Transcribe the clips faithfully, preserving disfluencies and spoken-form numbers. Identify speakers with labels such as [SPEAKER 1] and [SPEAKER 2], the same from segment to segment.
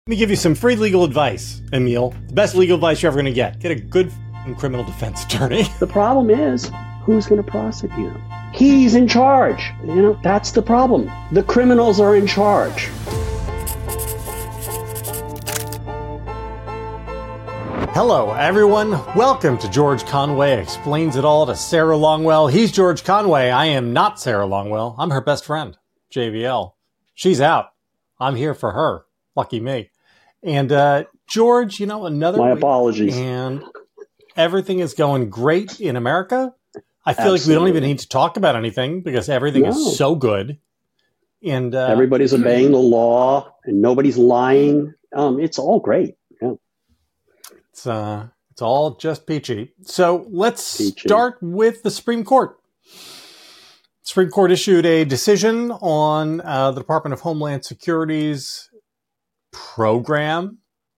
[SPEAKER 1] Let me give you some free legal advice, Emil. The best legal advice you're ever going to get. Get a good f***ing criminal defense attorney.
[SPEAKER 2] The problem is, who's going to prosecute him? He's in charge. You know, that's the problem. The criminals are in charge.
[SPEAKER 1] Hello, everyone. Welcome to George Conway Explains It All to Sarah Longwell. He's George Conway. I am not Sarah Longwell. I'm her best friend, J V L. She's out. I'm here for her. Lucky me. And uh, George, you know, another
[SPEAKER 2] My
[SPEAKER 1] week,
[SPEAKER 2] apologies.
[SPEAKER 1] And everything is going great in America. I feel
[SPEAKER 2] Absolutely.
[SPEAKER 1] like we don't even need to talk about anything because everything
[SPEAKER 2] No.
[SPEAKER 1] is so good. And uh,
[SPEAKER 2] Everybody's obeying the law and nobody's lying. Um, it's all great. Yeah.
[SPEAKER 1] It's uh, it's all just peachy. So let's
[SPEAKER 2] Peachy.
[SPEAKER 1] start with the Supreme Court. Supreme Court issued a decision on uh, the Department of Homeland Security's program,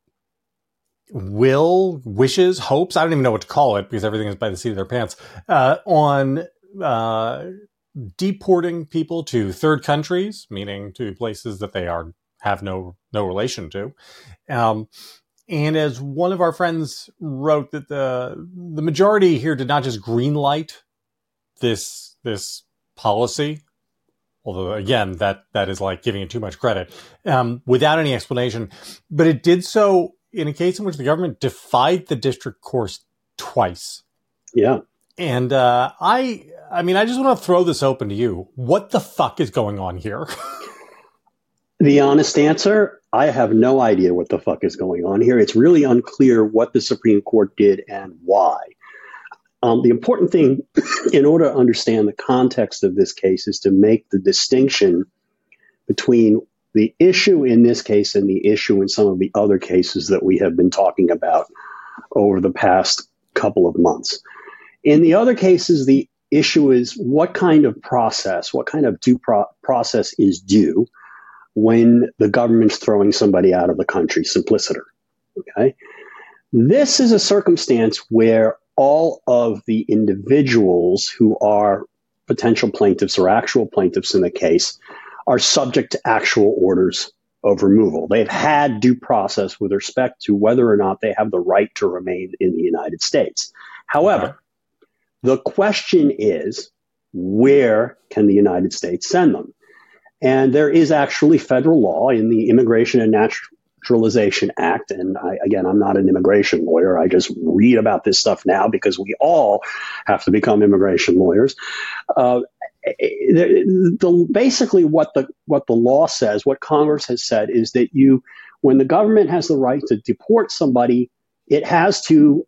[SPEAKER 1] will, wishes, hopes, I don't even know what to call it because everything is by the seat of their pants, uh, on uh, deporting people to third countries, meaning to places that they are have no no relation to. Um, and as one of our friends wrote, that the the majority here did not just greenlight this this policy, although, again, that, that is like giving it too much credit, um, without any explanation. But it did so in a case in which the government defied the district courts twice.
[SPEAKER 2] Yeah.
[SPEAKER 1] And uh, I I mean, I just want to throw this open to you. What the fuck is going on here?
[SPEAKER 2] The honest answer, I have no idea what the fuck is going on here. It's really unclear what the Supreme Court did and why. Um, the important thing in order to understand the context of this case is to make the distinction between the issue in this case and the issue in some of the other cases that we have been talking about over the past couple of months. In the other cases, the issue is what kind of process, what kind of due pro- process is due when the government's throwing somebody out of the country, simpliciter. Okay? This is a circumstance where all of the individuals who are potential plaintiffs or actual plaintiffs in the case are subject to actual orders of removal. They've had due process with respect to whether or not they have the right to remain in the United States. However, okay. The question is, where can the United States send them? And there is actually federal law in the Immigration and Naturalization Act. And I, again, I'm not an immigration lawyer. I just read about this stuff now because we all have to become immigration lawyers. Uh, the, the, basically, what the what the law says, what Congress has said, is that you, when the government has the right to deport somebody, it has to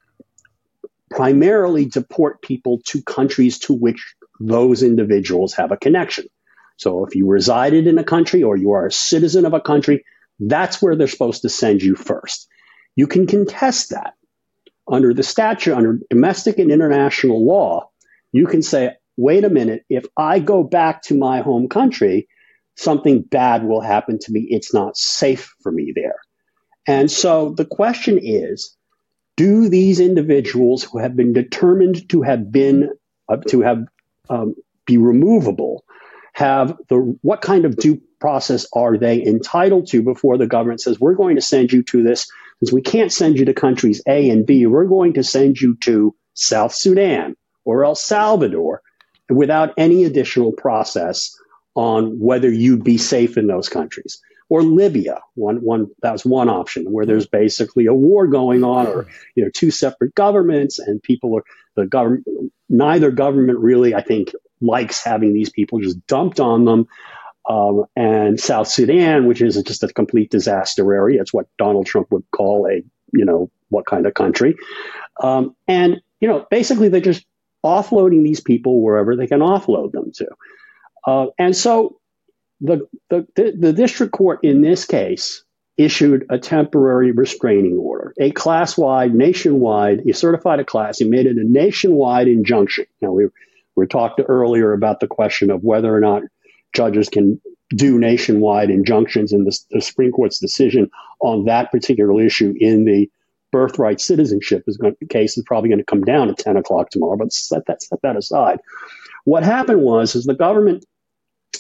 [SPEAKER 2] primarily deport people to countries to which those individuals have a connection. So if you resided in a country or you are a citizen of a country, that's where they're supposed to send you first. You can contest that. Under the statute, under domestic and international law, you can say, wait a minute, if I go back to my home country, something bad will happen to me. It's not safe for me there. And so the question is, do these individuals who have been determined to have been, uh, to have, um, be removable, have the, what kind of due process are they entitled to before the government says, we're going to send you to this, since we can't send you to countries A and B, we're going to send you to South Sudan or El Salvador without any additional process on whether you'd be safe in those countries. Or Libya, one, one, that was one option, where there's basically a war going on, or, you know, two separate governments, and people are, the government, neither government really, I think, likes having these people just dumped on them. Um, and South Sudan, which is just a complete disaster area. It's what Donald Trump would call a, you know, what kind of country. Um, and, you know, basically they're just offloading these people wherever they can offload them to. Uh, and so the, the, the, the district court in this case issued a temporary restraining order, a class-wide, nationwide, you certified a class, you made it a nationwide injunction. Now, we we talked earlier about the question of whether or not judges can do nationwide injunctions, and the, the Supreme Court's decision on that particular issue in the birthright citizenship is going, case is probably going to come down at ten o'clock tomorrow, but set that, set that aside. What happened was is the government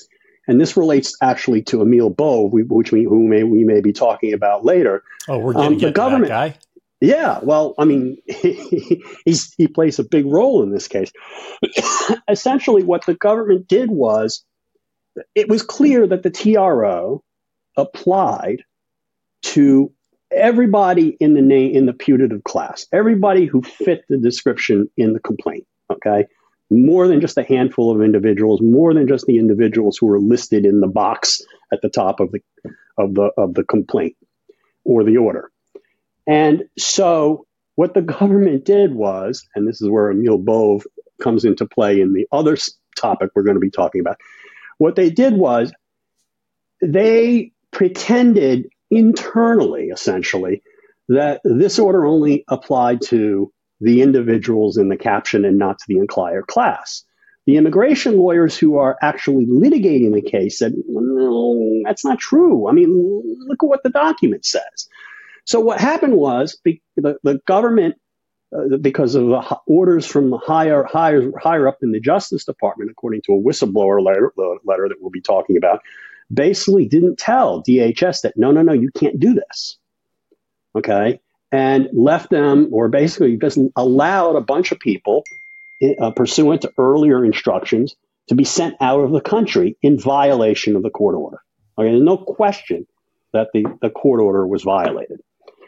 [SPEAKER 2] and this relates actually to Emil Bove, which we, who may, we may be talking about later.
[SPEAKER 1] Oh, we're getting um, the government, that guy?
[SPEAKER 2] Yeah, well, I mean, he, he's, he plays a big role in this case. Essentially, what the government did was, it was clear that the T R O applied to everybody in the name, in the putative class, everybody who fit the description in the complaint, okay? More than just a handful of individuals, more than just the individuals who were listed in the box at the top of the of the of the complaint or the order. And so what the government did was, and this is where Emil Bove comes into play in the other topic we're going to be talking about, what they did was they pretended internally, essentially, that this order only applied to the individuals in the caption and not to the entire class. The immigration lawyers who are actually litigating the case said, no, that's not true. I mean, look at what the document says. So what happened was the, the government, uh, because of the orders from the higher, higher, higher up in the Justice Department, according to a whistleblower letter, letter that we'll be talking about, basically didn't tell D H S that, no, no, no, you can't do this. Okay. And left them, or basically just allowed a bunch of people, uh, pursuant to earlier instructions, to be sent out of the country in violation of the court order. Okay, there's no question that the, the court order was violated.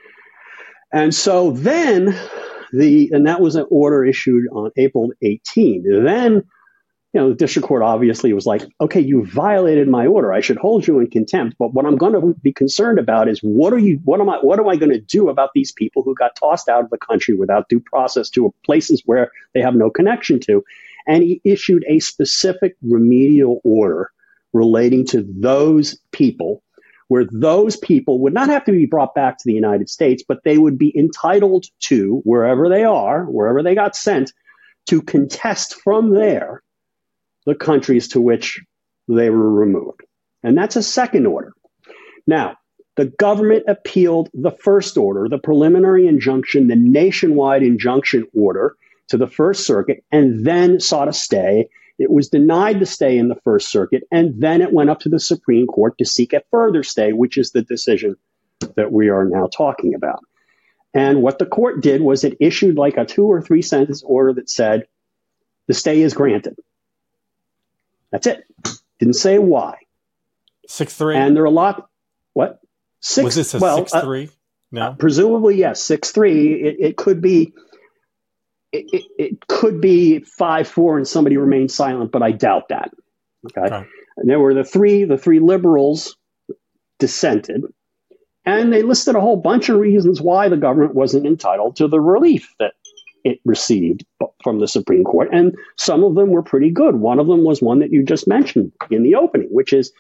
[SPEAKER 2] And so then, the and that was an order issued on April eighteenth. Then, you know, the district court obviously was like, okay, you violated my order. I should hold you in contempt. But what I'm going to be concerned about is what are you, what am I, what am I going to do about these people who got tossed out of the country without due process to places where they have no connection to? And he issued a specific remedial order relating to those people, where those people would not have to be brought back to the United States, but they would be entitled to, wherever they are, wherever they got sent, to contest from there the countries to which they were removed. And that's a second order. Now, the government appealed the first order, the preliminary injunction, the nationwide injunction order, to the First Circuit, and then sought a stay. It was denied the stay in the First Circuit, and then it went up to the Supreme Court to seek a further stay, which is the decision that we are now talking about. And what the court did was it issued like a two or three sentence order that said, the stay is granted. That's it. Didn't say why.
[SPEAKER 1] Six three.
[SPEAKER 2] And there are a lot. What? Six.
[SPEAKER 1] Was this a
[SPEAKER 2] well,
[SPEAKER 1] six three? Uh, no.
[SPEAKER 2] Uh, presumably, yes. Six three. It, it could be. It, it, it could be five four, and somebody remained silent, but I doubt that. Okay. okay. And there were the three. The three liberals dissented, and they listed a whole bunch of reasons why the government wasn't entitled to the relief that it received from the Supreme Court. And some of them were pretty good. One of them was one that you just mentioned in the opening, which is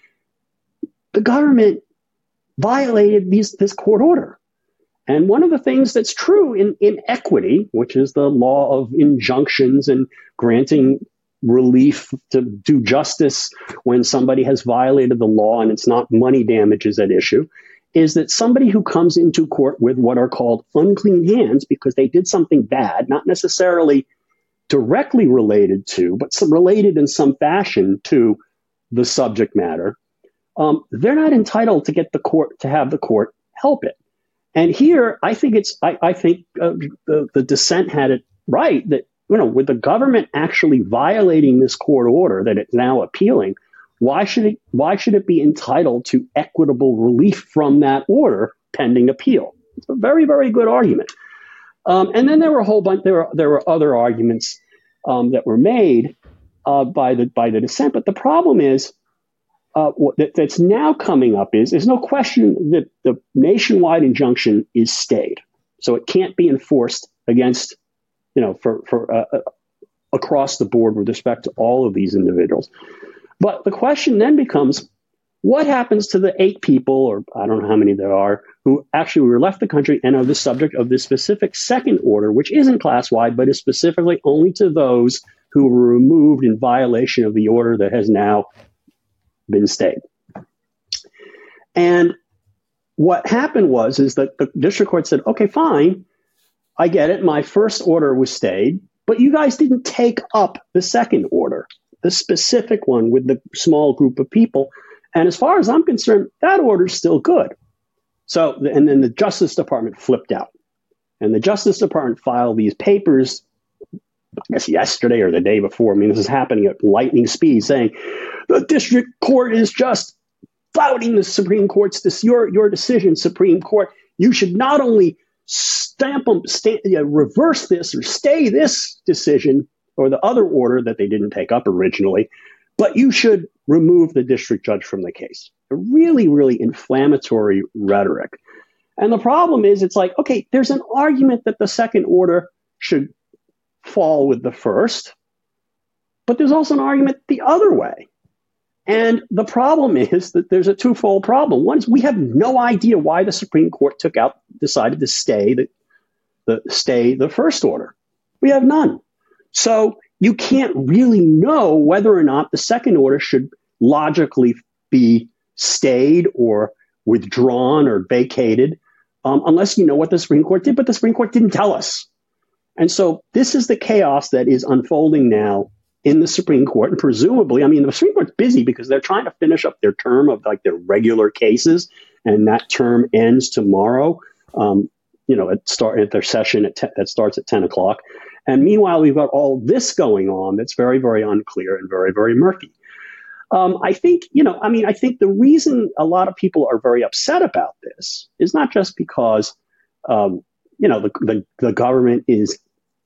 [SPEAKER 2] the government violated these, this court order. And one of the things that's true in, in equity, which is the law of injunctions and granting relief to do justice when somebody has violated the law and it's not money damages at issue, is that somebody who comes into court with what are called unclean hands because they did something bad, not necessarily directly related to, but some related in some fashion to the subject matter, um, they're not entitled to get the court, to have the court help it. And here, I think it's, I, I think uh, the, the dissent had it right that, you know, with the government actually violating this court order that it's now appealing, Why should it, why should it be entitled to equitable relief from that order pending appeal? It's a very, very good argument. Um, and then there were a whole bunch, there were, there were other arguments um, that were made uh, by the, by the dissent. But the problem is, uh, what that, that's now coming up is, there's no question that the nationwide injunction is stayed. So it can't be enforced against, you know, for, for uh, across the board with respect to all of these individuals. But the question then becomes, what happens to the eight people, or I don't know how many there are, who actually were left the country and are the subject of this specific second order, which isn't class-wide, but is specifically only to those who were removed in violation of the order that has now been stayed. And what happened was, is that the district court said, okay, fine, I get it. My first order was stayed, but you guys didn't take up the second order. the specific one with the small group of people. And as far as I'm concerned, that order's still good. So, and then the Justice Department flipped out. And the Justice Department filed these papers, I guess yesterday or the day before. I mean, this is happening at lightning speed, saying the district court is just flouting the Supreme Court's this your your decision, Supreme Court. You should not only stamp them, stamp, you know, reverse this or stay this decision or the other order that they didn't take up originally, but you should remove the district judge from the case. A really, really inflammatory rhetoric. And the problem is, it's like, okay, there's an argument that the second order should fall with the first, but there's also an argument the other way. And the problem is that there's a twofold problem. One is we have no idea why the Supreme Court took out, decided to stay the, the stay the first order. We have none. So you can't really know whether or not the second order should logically be stayed or withdrawn or vacated um, unless you know what the Supreme Court did. But the Supreme Court didn't tell us. And so this is the chaos that is unfolding now in the Supreme Court. And presumably, I mean, the Supreme Court's busy because they're trying to finish up their term of like their regular cases. And that term ends tomorrow, um, you know, at, start, at their session at te- that starts at ten o'clock. And meanwhile, we've got all this going on that's very, very unclear and very, very murky. Um, I think, you know, I mean, I think the reason a lot of people are very upset about this is not just because, um, you know, the, the, the government is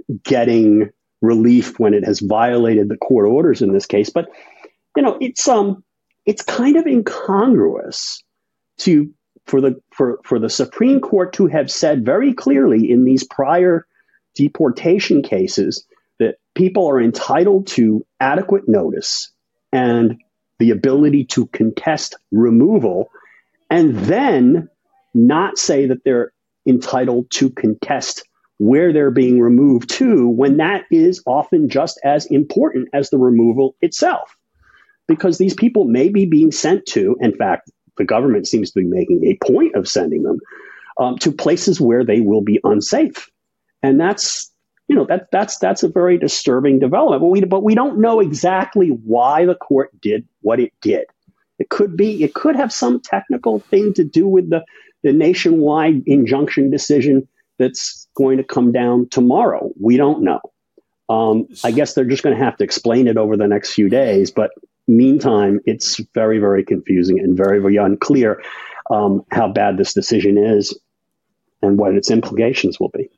[SPEAKER 2] getting relief when it has violated the court orders in this case, but, you know, it's um, it's kind of incongruous to for the for for the Supreme Court to have said very clearly in these prior deportation cases that people are entitled to adequate notice and the ability to contest removal, and then not say that they're entitled to contest where they're being removed to, when that is often just as important as the removal itself. Because these people may be being sent to, in fact, the government seems to be making a point of sending them um, to places where they will be unsafe. And that's, you know, that that's that's a very disturbing development. But we but we don't know exactly why the court did what it did. It could be it could have some technical thing to do with the, the nationwide injunction decision that's going to come down tomorrow. We don't know. Um, I guess they're just going to have to explain it over the next few days. But meantime, it's very, very confusing and very, very unclear um, how bad this decision is and what its implications will be.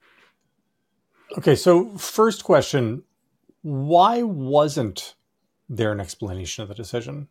[SPEAKER 1] Okay, so first question, why wasn't there an explanation of the decision?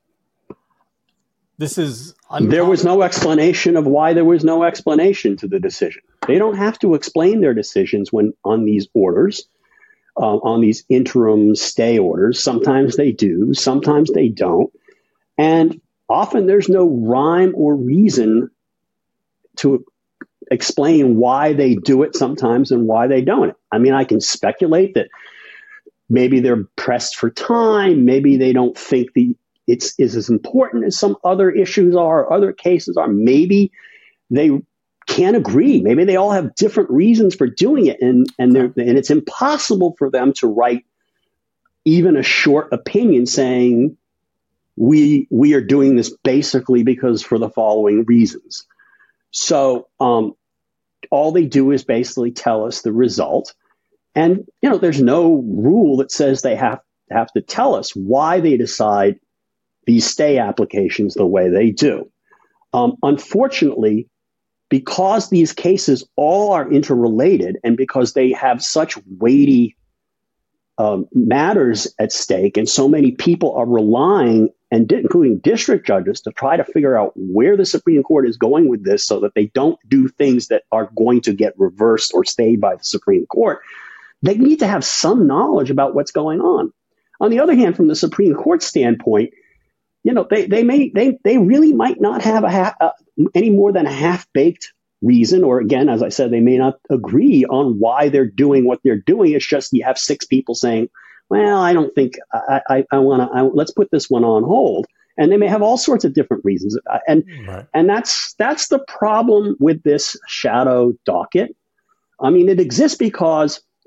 [SPEAKER 1] This is uncommon. There
[SPEAKER 2] was no explanation of why there was no explanation to the decision. They don't have to explain their decisions when on these orders, uh, on these interim stay orders. Sometimes they do, sometimes they don't. And often there's no rhyme or reason to explain why they do it sometimes and why they don't. I mean, I can speculate that maybe they're pressed for time. Maybe they don't think the it's is as important as some other issues are, other cases are. Maybe they can't agree. Maybe they all have different reasons for doing it. And, and, they're, and it's impossible for them to write even a short opinion saying, we, we are doing this basically because for the following reasons. So um, all they do is basically tell us the result. And, you know, there's no rule that says they have, have to tell us why they decide these stay applications the way they do. Um, unfortunately, because these cases all are interrelated and because they have such weighty um, matters at stake and so many people are relying, and including district judges, to try to figure out where the Supreme Court is going with this so that they don't do things that are going to get reversed or stayed by the Supreme Court, they need to have some knowledge about what's going on. On the other hand, from the Supreme Court standpoint, you know, they, they may they they really might not have a half, uh, any more than a half-baked reason, or again, as I said, they may not agree on why they're doing what they're doing. It's just you have six people saying, well, I don't think I, I, I want to, let's put this one on hold. And they may have all sorts of different reasons. And, right. and that's, that's the problem with this shadow docket. I mean, it exists because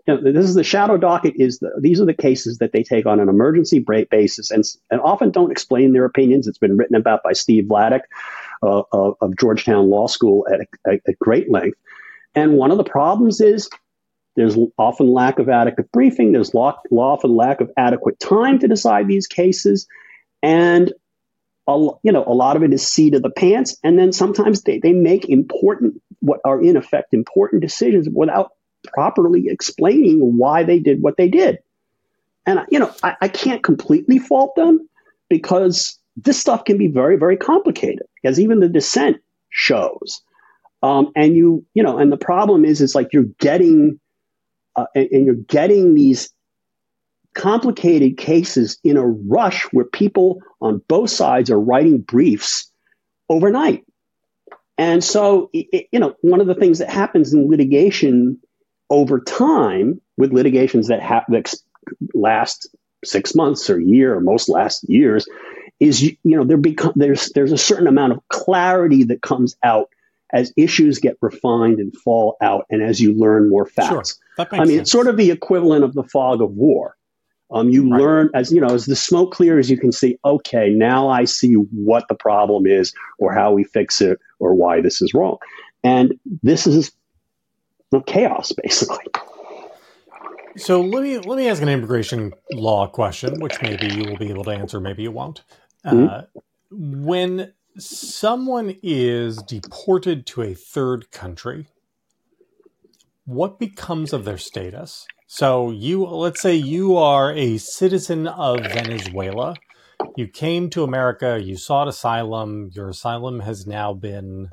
[SPEAKER 2] you know, this is the shadow docket. Is the, these are the cases that they take on an emergency basis, and and often don't explain their opinions. It's been written about by Steve Vladeck uh, of, of Georgetown Law School at, at, at great length. And one of the problems is there's often lack of adequate briefing. There's law, often lack of adequate time to decide these cases, and a, you know a lot of it is seat of the pants. And then sometimes they, they make important, what are in effect important decisions without properly explaining why they did what they did. And, you know, I, I can't completely fault them, because this stuff can be very, very complicated, as even the dissent shows. Um, and you, you know, and the problem is, is like you're getting, uh, and, and you're getting these complicated cases in a rush where people on both sides are writing briefs overnight. And so, it, you know, one of the things that happens in litigation over time, with litigations that, ha- that last six months or a year, or most last years, is, you know, there become there's there's a certain amount of clarity that comes out as issues get refined and fall out, and as you learn more facts.
[SPEAKER 1] Sure. That makes
[SPEAKER 2] I mean,
[SPEAKER 1] sense.
[SPEAKER 2] It's sort of the equivalent of the fog of war. Um, you
[SPEAKER 1] Right.
[SPEAKER 2] learn, as you know, as the smoke clears, you can see, okay, now I see what the problem is, or how we fix it, or why this is wrong. And this is chaos, basically.
[SPEAKER 1] So let me let me ask an immigration law question, which maybe you will be able to answer, maybe you won't.
[SPEAKER 2] Mm-hmm.
[SPEAKER 1] Uh, when someone is deported to a third country, what becomes of their status? So you, let's say you are a citizen of Venezuela. You came to America, you sought asylum, your asylum has now been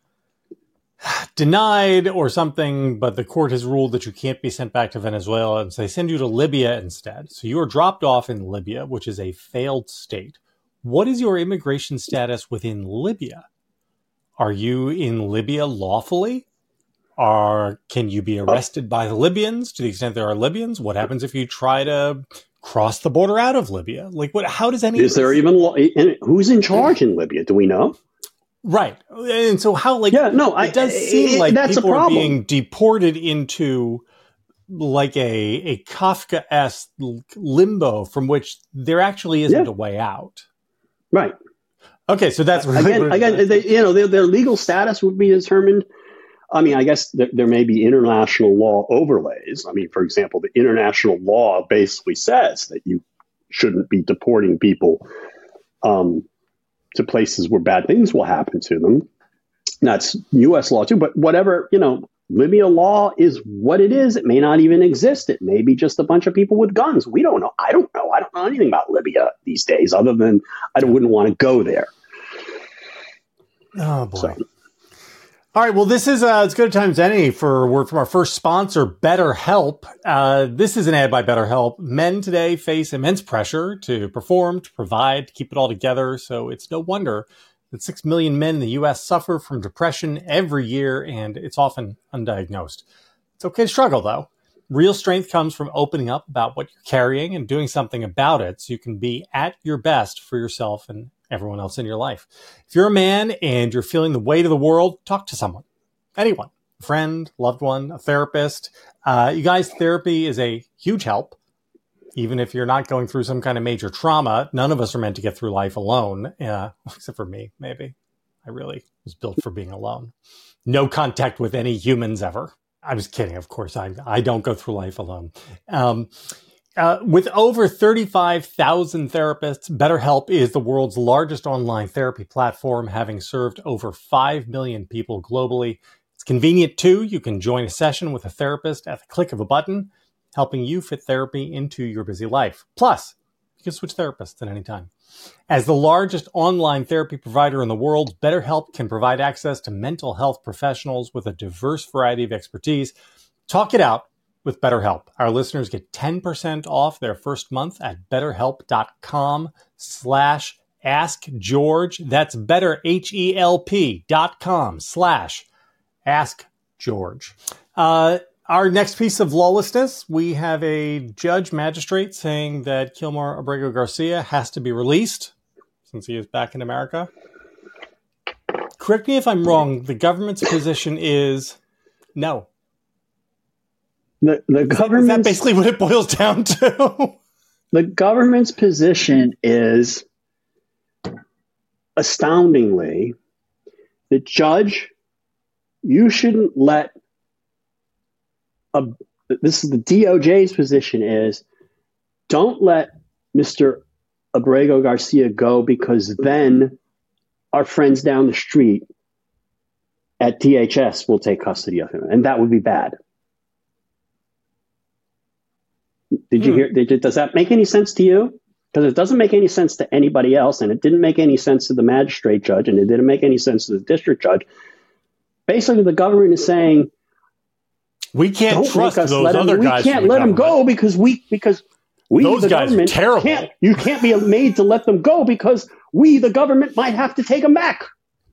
[SPEAKER 1] denied or something, but the court has ruled that you can't be sent back to Venezuela, and so they send you to Libya instead. So you are dropped off in Libya, which is a failed state. What is your immigration status within Libya? Are you in Libya lawfully? Are, can you be arrested by the Libyans to the extent there are Libyans? What happens if you try to cross the border out of Libya? Like, what? How does any
[SPEAKER 2] Is there even law? Who's in charge in Libya? Do we know?
[SPEAKER 1] Right. And so how, like,
[SPEAKER 2] yeah, no, I,
[SPEAKER 1] it does seem
[SPEAKER 2] it,
[SPEAKER 1] like
[SPEAKER 2] that's
[SPEAKER 1] people
[SPEAKER 2] a
[SPEAKER 1] are
[SPEAKER 2] problem.
[SPEAKER 1] being deported into like a, a Kafka-esque limbo from which there actually isn't
[SPEAKER 2] Yeah.
[SPEAKER 1] a way out.
[SPEAKER 2] Right.
[SPEAKER 1] Okay. So that's really
[SPEAKER 2] again, again they, you know, their, their legal status would be determined. I mean, I guess th- there may be international law overlays. I mean, for example, the international law basically says that you shouldn't be deporting people um, to places where bad things will happen to them. That's U S law too, but whatever, you know, Libya law is what it is. It may not even exist. It may be just a bunch of people with guns. We don't know. I don't know. I don't know anything about Libya these days, other than I wouldn't want to go there.
[SPEAKER 1] Oh, boy.
[SPEAKER 2] So.
[SPEAKER 1] All right. Well, this is uh, as good a time as any for a word from our first sponsor, BetterHelp. Uh, this is an ad by BetterHelp. Men today face immense pressure to perform, to provide, to keep it all together. So it's no wonder that six million men in the U S suffer from depression every year, and it's often undiagnosed. It's okay to struggle, though. Real strength comes from opening up about what you're carrying and doing something about it so you can be at your best for yourself and everyone else in your life. If you're a man and you're feeling the weight of the world, talk to someone. Anyone. A friend, loved one, a therapist. Uh, you guys, therapy is a huge help. Even if you're not going through some kind of major trauma, none of us are meant to get through life alone, uh, except for me, maybe. I really was built for being alone. No contact with any humans ever. I was kidding, of course. I I don't go through life alone. Um, uh, with over thirty-five thousand therapists, BetterHelp is the world's largest online therapy platform, having served over five million people globally. It's convenient, too. You can join a session with a therapist at the click of a button, helping you fit therapy into your busy life. Plus, you can switch therapists at any time. As the largest online therapy provider in the world, BetterHelp can provide access to mental health professionals with a diverse variety of expertise. Talk it out with BetterHelp. Our listeners get ten percent off their first month at betterhelp.com slash ask George. That's better, H-E-L-P dot com slash ask George. Uh, Our next piece of lawlessness, we have a judge magistrate saying that Kilmer Abrego Garcia has to be released since he is back in America. Correct me if I'm wrong. The government's position is no.
[SPEAKER 2] The, the government.
[SPEAKER 1] Is that basically what it boils down to?
[SPEAKER 2] The government's position is, astoundingly, the judge, you shouldn't let a, this is the D O J's position is, don't let Mister Abrego Garcia go, because then our friends down the street at D H S will take custody of him, and that would be bad. Did you
[SPEAKER 1] hmm.
[SPEAKER 2] hear? Did you, does that make any sense to you? Because it doesn't make any sense to anybody else, and it didn't make any sense to the magistrate judge, and it didn't make any sense to the district judge. Basically, the government is saying,
[SPEAKER 1] we can't trust those
[SPEAKER 2] other
[SPEAKER 1] him,
[SPEAKER 2] guys.
[SPEAKER 1] We
[SPEAKER 2] can't let them go because we because we
[SPEAKER 1] those
[SPEAKER 2] the
[SPEAKER 1] guys
[SPEAKER 2] government
[SPEAKER 1] are terrible.
[SPEAKER 2] Can't, you can't be made to let them go because we, the government, might have to take them back.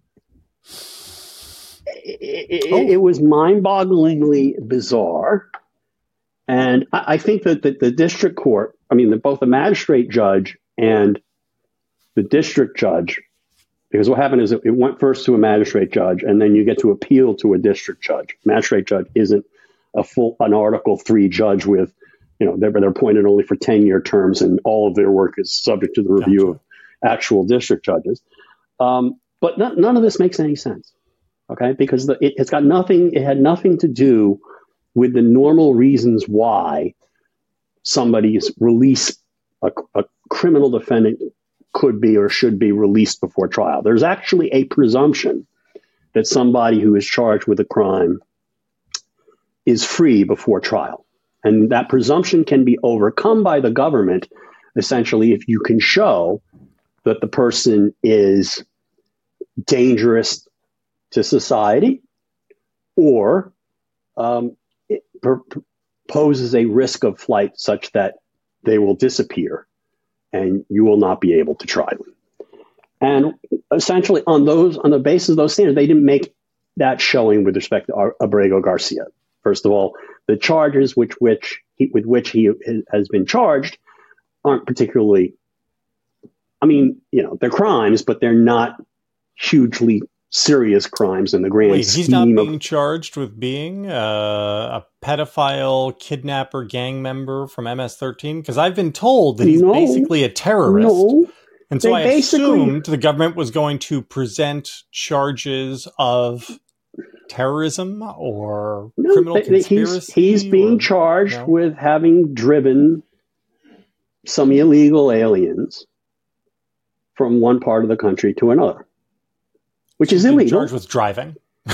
[SPEAKER 2] It, it,
[SPEAKER 1] oh.
[SPEAKER 2] it was mind-bogglingly bizarre. And I, I think that the, the district court, I mean, the, both the magistrate judge and the district judge, because what happened is it, it went first to a magistrate judge, and then you get to appeal to a district judge. Magistrate judge isn't a full an Article three judge with, you know, they're, they're appointed only for ten-year terms, and all of their work is subject to the review gotcha. of actual district judges. Um, but not, none of this makes any sense, okay? Because the, it, it's got nothing, it had nothing to do with the normal reasons why somebody's release, a, a criminal defendant could be or should be released before trial. There's actually a presumption that somebody who is charged with a crime is free before trial. And that presumption can be overcome by the government, essentially, if you can show that the person is dangerous to society or um, it per- poses a risk of flight such that they will disappear and you will not be able to try them. And essentially, on those, on the basis of those standards, they didn't make that showing with respect to Abrego Garcia. First of all, the charges which, which he, with which he has been charged aren't particularly, I mean, you know, they're crimes, but they're not hugely serious crimes in the grand
[SPEAKER 1] Wait,
[SPEAKER 2] scheme.
[SPEAKER 1] He's not being
[SPEAKER 2] of,
[SPEAKER 1] charged with being uh, a pedophile, kidnapper, gang member from M S thirteen? Because I've been told that he's
[SPEAKER 2] no,
[SPEAKER 1] basically a terrorist.
[SPEAKER 2] No,
[SPEAKER 1] and so I assumed the government was going to present charges of terrorism or
[SPEAKER 2] no,
[SPEAKER 1] criminal
[SPEAKER 2] they,
[SPEAKER 1] conspiracy.
[SPEAKER 2] He's, he's being
[SPEAKER 1] or,
[SPEAKER 2] charged
[SPEAKER 1] no?
[SPEAKER 2] with having driven some illegal aliens from one part of the country to another, which is illegal.
[SPEAKER 1] Charged with driving.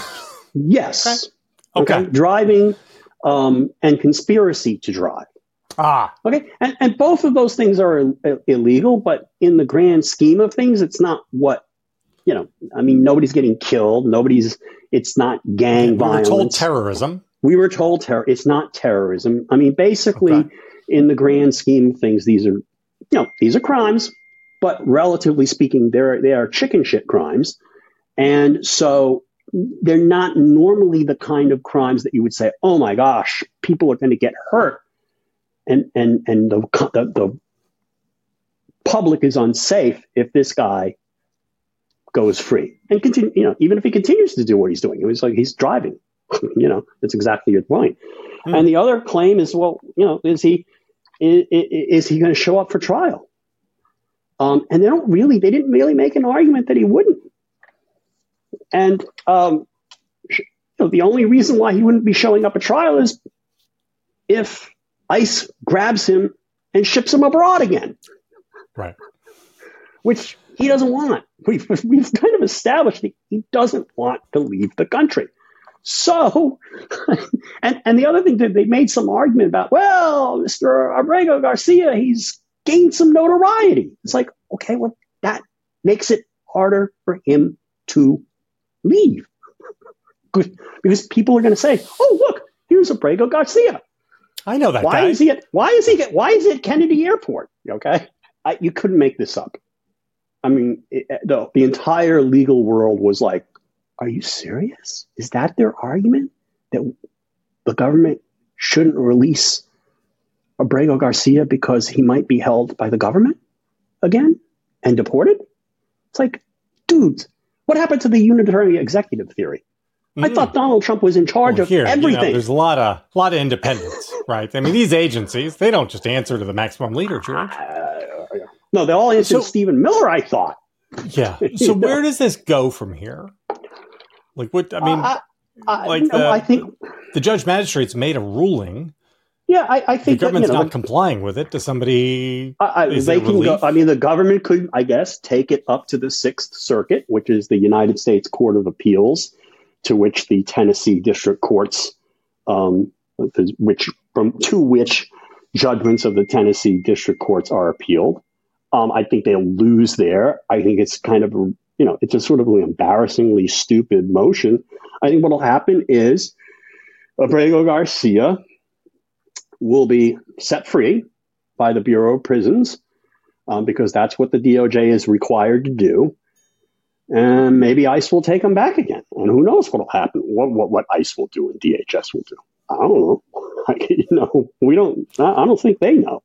[SPEAKER 2] Yes.
[SPEAKER 1] Okay.
[SPEAKER 2] okay.
[SPEAKER 1] okay.
[SPEAKER 2] Driving um, and conspiracy to drive.
[SPEAKER 1] Ah.
[SPEAKER 2] Okay. And, and both of those things are Ill- illegal, but in the grand scheme of things, it's not what, you know, I mean, nobody's getting killed. Nobody's, it's not gang
[SPEAKER 1] we
[SPEAKER 2] violence.
[SPEAKER 1] We were told terrorism.
[SPEAKER 2] We were told terror. It's not terrorism. I mean, basically, okay. in the grand scheme of things, these are, you know, these are crimes, but relatively speaking, they're, they are chicken shit crimes. And so they're not normally the kind of crimes that you would say, oh my gosh, people are going to get hurt. And, and, and the, the, the public is unsafe if this guy goes free and continue, you know, even if he continues to do what he's doing. It was like he's driving, you know, that's exactly your point. Mm. And the other claim is, well, you know, is he, is, is he going to show up for trial? Um, and they don't really, they didn't really make an argument that he wouldn't. And um, you know, the only reason why he wouldn't be showing up at trial is if ICE grabs him and ships him abroad again.
[SPEAKER 1] Right.
[SPEAKER 2] Which he doesn't want. We've, we've kind of established that he doesn't want to leave the country. So, and, and the other thing that they made some argument about, well, Mister Abrego Garcia, he's gained some notoriety. It's like, okay, well, that makes it harder for him to leave. Because people are going to say, oh, look, here's Abrego Garcia.
[SPEAKER 1] I know that
[SPEAKER 2] why
[SPEAKER 1] guy.
[SPEAKER 2] Is he at, why is he at, why is he at Kennedy Airport? Okay. I, you couldn't make this up. I mean, it, the, the entire legal world was like, are you serious? Is that their argument? That the government shouldn't release Abrego Garcia because he might be held by the government again and deported? It's like, dudes, what happened to the unitary executive theory? I thought Donald Trump was in charge
[SPEAKER 1] well,
[SPEAKER 2] of
[SPEAKER 1] here,
[SPEAKER 2] everything.
[SPEAKER 1] You know, there's a lot of lot of independence, right? I mean, these agencies, they don't just answer to the maximum leader, George.
[SPEAKER 2] Uh, no, they all answered so, Stephen Miller, I thought.
[SPEAKER 1] Yeah. So where does this go from here? Like what? I mean, uh, I, like no, the,
[SPEAKER 2] I think
[SPEAKER 1] the judge magistrates made a ruling.
[SPEAKER 2] Yeah, I, I think
[SPEAKER 1] the government's
[SPEAKER 2] that, you know,
[SPEAKER 1] not complying with it. To somebody,
[SPEAKER 2] I, I, they can go. I mean, the government could, I guess, take it up to the Sixth Circuit, which is the United States Court of Appeals, to which the Tennessee district courts, um, which from to which judgments of the Tennessee district courts are appealed. Um, I think they'll lose there. I think it's kind of, a, you know, it's a sort of an embarrassingly stupid motion. I think what will happen is Abrego Garcia will be set free by the Bureau of Prisons um, because that's what the D O J is required to do. And maybe ICE will take him back again. And who knows what will happen, what, what, what ICE will do and D H S will do. I don't know. Like, you know, we don't, I don't think they know.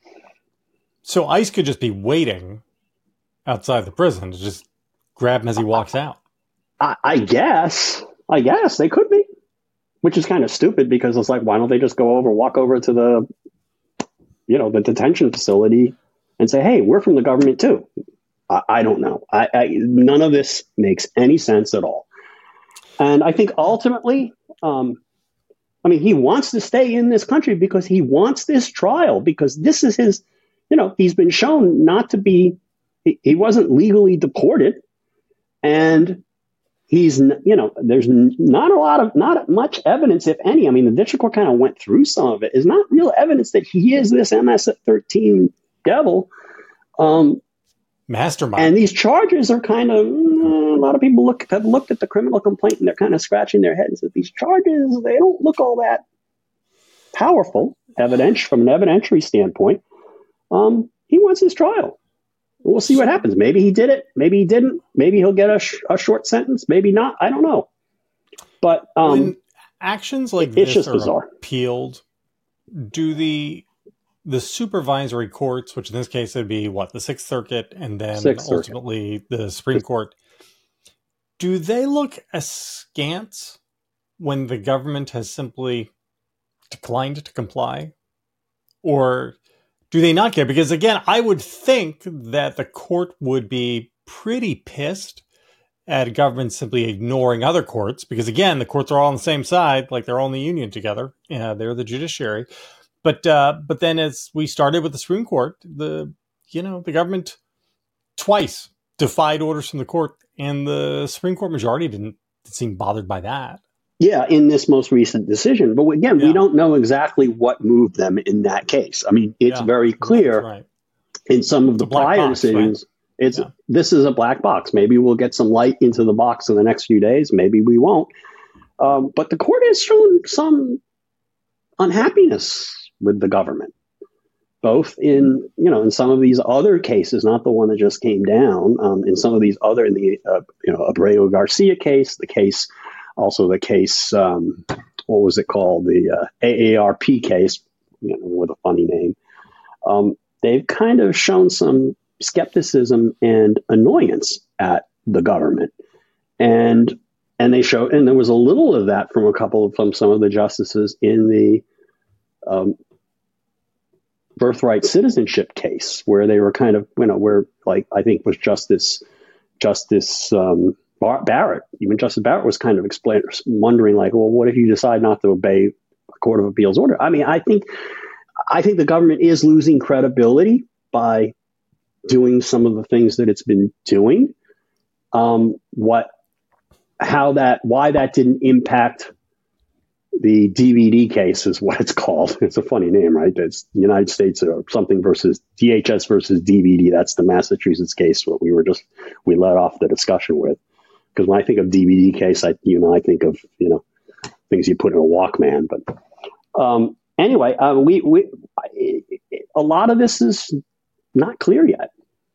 [SPEAKER 1] So ICE could just be waiting outside the prison to just grab him as he walks out.
[SPEAKER 2] I, I guess. I guess they could be. Which is kind of stupid because it's like, why don't they just go over, walk over to the, you know, the detention facility and say, hey, we're from the government too. I, I don't know. I, I, none of this makes any sense at all. And I think ultimately, um, I mean, he wants to stay in this country because he wants this trial, because this is his, you know, he's been shown not to be, he, he wasn't legally deported. And he's, you know, there's not a lot of, not much evidence, if any. I mean, the district court kind of went through some of it. Is not real evidence that he is this M S thirteen devil. Um,
[SPEAKER 1] Mastermind.
[SPEAKER 2] And these charges are kind of, mm, a lot of people look have looked at the criminal complaint and they're kind of scratching their heads that these charges, they don't look all that powerful evidence from an evidentiary standpoint. Um, he wants his trial. We'll see what happens. Maybe he did it. Maybe he didn't. Maybe he'll get a, sh- a short sentence. Maybe not. I don't know. But um,
[SPEAKER 1] when actions like
[SPEAKER 2] it's
[SPEAKER 1] this
[SPEAKER 2] just
[SPEAKER 1] are
[SPEAKER 2] bizarre.
[SPEAKER 1] appealed, do the the supervisory courts, which in this case would be what, the Sixth Circuit and then
[SPEAKER 2] Sixth
[SPEAKER 1] ultimately Circuit. the Supreme Court, do they look askance when the government has simply declined to comply? Or do they not care? Because again, I would think that the court would be pretty pissed at government simply ignoring other courts. Because again, the courts are all on the same side, like they're all in the union together. Yeah, they're the judiciary. But uh, but then as we started with the Supreme Court, the you know the government twice defied orders from the court, and the Supreme Court majority didn't seem bothered by that.
[SPEAKER 2] Yeah, in this most recent decision. But again, yeah. we don't know exactly what moved them in that case. I mean, it's yeah, very clear right. in some of the prior box, decisions. Right? It's yeah. This is a black box. Maybe we'll get some light into the box in the next few days. Maybe we won't. Um, but the court has shown some unhappiness with the government, both in, you know, in some of these other cases, not the one that just came down, um, in some of these other, in the, uh, you know, Abrego Garcia case, the case, also the case, um, what was it called? The uh, A A R P case, you know, with a funny name. Um, they've kind of shown some skepticism and annoyance at the government. And, and they show, and there was a little of that from a couple of, from some of the justices in the, um, birthright citizenship case, where they were kind of, you know, where like, I think was Justice, Justice, um, Barrett, even Justice Barrett was kind of explaining, wondering like, well, what if you decide not to obey a Court of Appeals order? I mean, I think, I think the government is losing credibility by doing some of the things that it's been doing. Um, what, how that, why that didn't impact the D V D case is what it's called. It's a funny name, right? It's the United States or something versus D H S versus D V D. That's the Massachusetts case what we were just, we let off the discussion with. Because when I think of D V D case, I, you know, I think of, you know, things you put in a Walkman. But um, anyway, uh, we, we, a lot of this is not clear yet.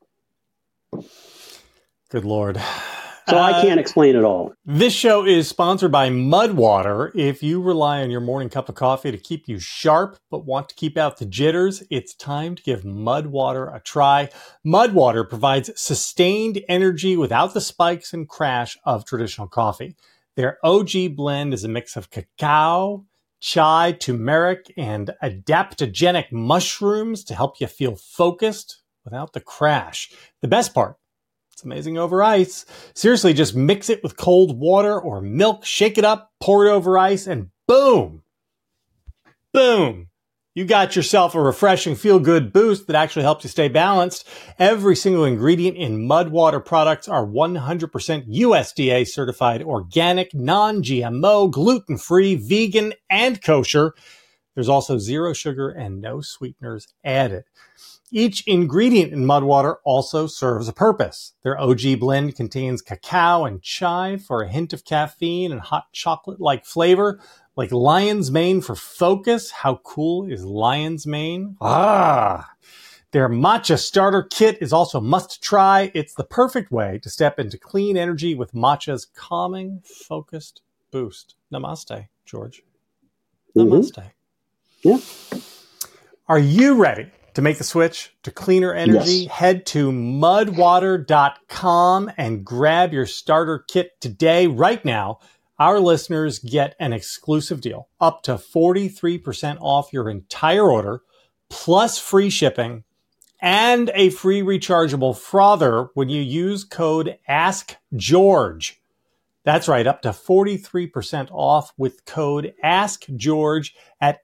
[SPEAKER 1] Good Lord.
[SPEAKER 2] So uh, I can't explain it all.
[SPEAKER 1] This show is sponsored by Mudwater. If you rely on your morning cup of coffee to keep you sharp, but want to keep out the jitters, it's time to give Mudwater a try. Mudwater provides sustained energy without the spikes and crash of traditional coffee. Their O G blend is a mix of cacao, chai, turmeric, and adaptogenic mushrooms to help you feel focused without the crash. The best part, it's amazing over ice. Seriously, just mix it with cold water or milk, shake it up, pour it over ice, and boom, boom. You got yourself a refreshing feel-good boost that actually helps you stay balanced. Every single ingredient in Mudwater products are one hundred percent U S D A certified organic, non-G M O, gluten-free, vegan, and kosher. There's also zero sugar and no sweeteners added. Each ingredient in Mudwater also serves a purpose. Their O G blend contains cacao and chai for a hint of caffeine and hot chocolate-like flavor, like lion's mane for focus. How cool is lion's mane? Ah! Their matcha starter kit is also a must-try. It's the perfect way to step into clean energy with matcha's calming, focused boost. Namaste, George. Namaste.
[SPEAKER 2] Mm-hmm. Yeah.
[SPEAKER 1] Are you ready to make the switch to cleaner energy?
[SPEAKER 2] Yes.
[SPEAKER 1] Head to mudwater dot com and grab your starter kit today. Right now, our listeners get an exclusive deal, up to forty-three percent off your entire order, plus free shipping and a free rechargeable frother when you use code AskGeorge. That's right, up to forty-three percent off with code AskGeorge at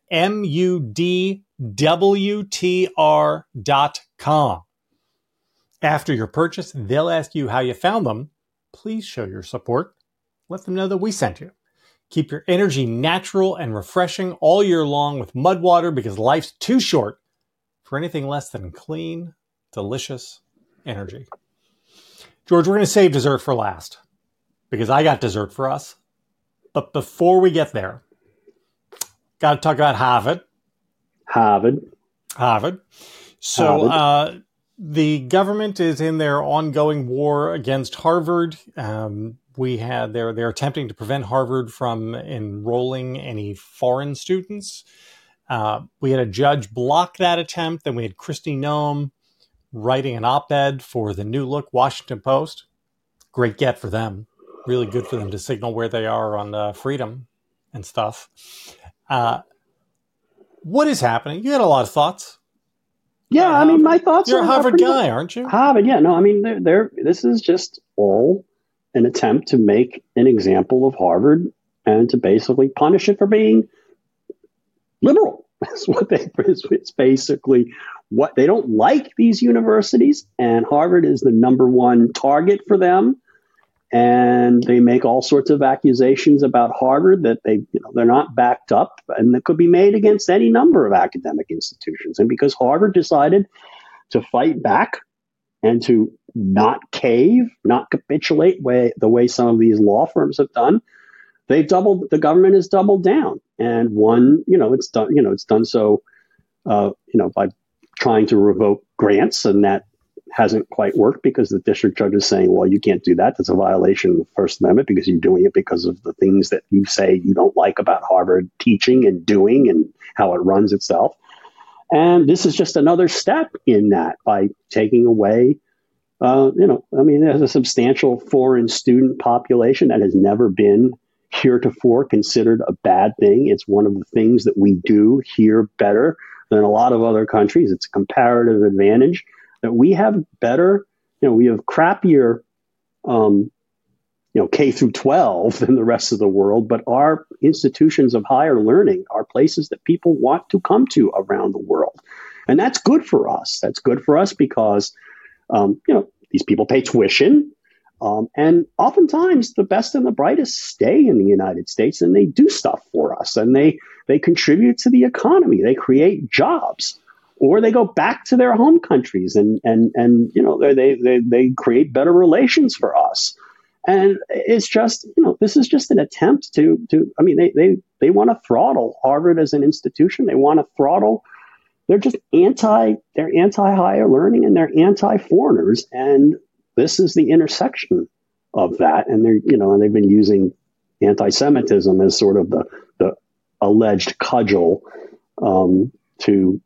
[SPEAKER 1] mudwtr dot com. After your purchase, they'll ask you how you found them. Please show your support. Let them know that we sent you. Keep your energy natural and refreshing all year long with Mudwater, because life's too short for anything less than clean, delicious energy. George, we're going to save dessert for last, because I got dessert for us. But before we get there, got to talk about Harvard.
[SPEAKER 2] Harvard.
[SPEAKER 1] Harvard. So
[SPEAKER 2] Harvard.
[SPEAKER 1] Uh, the government is in their ongoing war against Harvard. Um, we had they're they're attempting to prevent Harvard from enrolling any foreign students. Uh, we had a judge block that attempt. Then we had Kristi Noem writing an op-ed for the New Look Washington Post. Great get for them. Really good for them to signal where they are on uh, freedom and stuff. Uh, what is happening? You had a lot of thoughts.
[SPEAKER 2] Yeah, I mean, my thoughts
[SPEAKER 1] You're
[SPEAKER 2] are...
[SPEAKER 1] a Harvard
[SPEAKER 2] are
[SPEAKER 1] guy,
[SPEAKER 2] good.
[SPEAKER 1] aren't you?
[SPEAKER 2] Harvard, yeah. No, I mean, they're, they're, this is just all an attempt to make an example of Harvard and to basically punish it for being liberal. That's what they, it's, it's basically what they don't like, these universities, and Harvard is the number one target for them. And they make all sorts of accusations about Harvard that they, you know, they're not backed up, and that could be made against any number of academic institutions. And because Harvard decided to fight back and to not cave, not capitulate way, the way some of these law firms have done, they've doubled. The government has doubled down, and one, you know, it's done. You know, it's done so, uh, you know, by trying to revoke grants, and that hasn't quite worked because the district judge is saying, well, you can't do that. That's a violation of the First Amendment because you're doing it because of the things that you say you don't like about Harvard teaching and doing and how it runs itself. And this is just another step in that by taking away, uh, you know, I mean, there's a substantial foreign student population that has never been heretofore considered a bad thing. It's one of the things that we do here better than a lot of other countries. It's a comparative advantage. That we have better, you know, we have crappier, um, you know, K through twelve than the rest of the world, but our institutions of higher learning are places that people want to come to around the world. And that's good for us. That's good for us because, um, you know, these people pay tuition. Um, and oftentimes the best and the brightest stay in the United States and they do stuff for us and they, they contribute to the economy. They create jobs. Or they go back to their home countries and, and, and you know, they, they, they create better relations for us. And it's just, you know, this is just an attempt to, to I mean, they, they, they want to throttle Harvard as an institution. They want to throttle, they're just anti, they're anti-higher learning and they're anti-foreigners. And this is the intersection of that. And they're, you know, and they've been using anti-Semitism as sort of the, the alleged cudgel um, to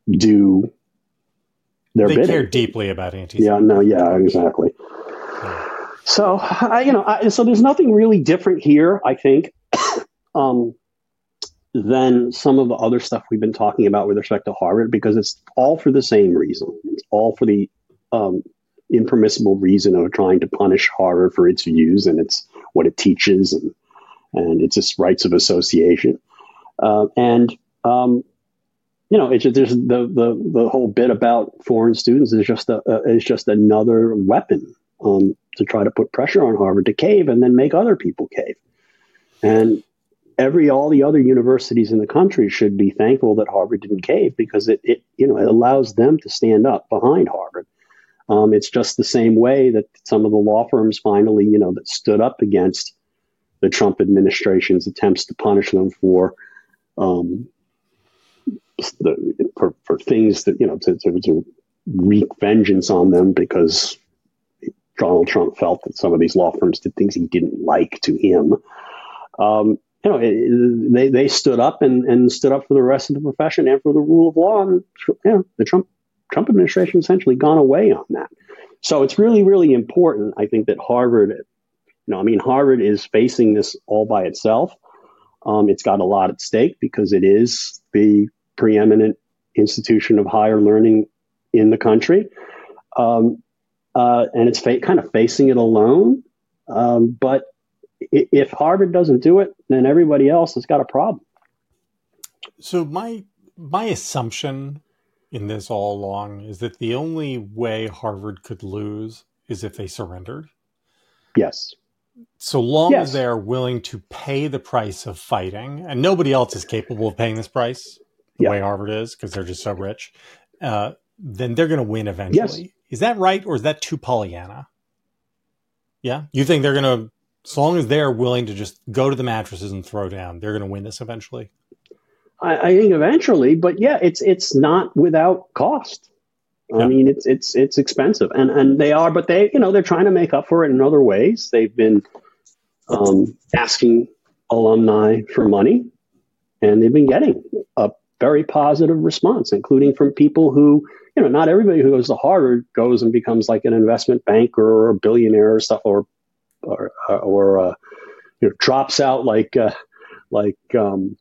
[SPEAKER 2] do their
[SPEAKER 1] they
[SPEAKER 2] bidding.
[SPEAKER 1] care deeply about anti-Semitism.
[SPEAKER 2] Yeah, no, yeah, exactly. So, I, you know, I, so there's nothing really different here, I think, um, than some of the other stuff we've been talking about with respect to Harvard, because it's all for the same reason. It's all for the um, impermissible reason of trying to punish Harvard for its views and its what it teaches and and its rights of association. Uh, and um, you know, it's just, there's the the the whole bit about foreign students is just a, a is just another weapon um, to try to put pressure on Harvard to cave and then make other people cave. And every all the other universities in the country should be thankful that Harvard didn't cave, because it, it you know it allows them to stand up behind Harvard. Um, it's just the same way that some of the law firms finally, you know, that stood up against the Trump administration's attempts to punish them for um, the, for, for things that, you know, to, to, to wreak vengeance on them because Donald Trump felt that some of these law firms did things he didn't like to him. Um, you know, it, they they stood up and, and stood up for the rest of the profession and for the rule of law. And you know, the Trump Trump administration essentially gone away on that. So it's really, really important, I think, that Harvard, you know, I mean, Harvard is facing this all by itself. Um, it's got a lot at stake because it is the preeminent institution of higher learning in the country. Um, uh, and it's fa- kind of facing it alone. Um, but if Harvard doesn't do it, then everybody else has got a problem.
[SPEAKER 1] So my my assumption in this all along is that the only way Harvard could lose is if they surrendered.
[SPEAKER 2] Yes.
[SPEAKER 1] So long
[SPEAKER 2] yes.
[SPEAKER 1] as they're willing to pay the price of fighting, and nobody else is capable of paying this price the
[SPEAKER 2] yeah.
[SPEAKER 1] way Harvard is, because they're just so rich, uh, then they're going to win eventually. Yes. Is that right, or is that too Pollyanna? Yeah? You think they're going to, as long as they're willing to just go to the mattresses and throw down, they're going to win this eventually?
[SPEAKER 2] I, I think eventually, but yeah, it's it's not without cost. I yeah. mean, it's it's it's expensive, and and they are, but they you know they're trying to make up for it in other ways. They've been um, asking alumni for money, and they've been getting a very positive response, including from people who you know not everybody who goes to Harvard goes and becomes like an investment banker or a billionaire or stuff, or or or uh, you know drops out like uh, like. Um,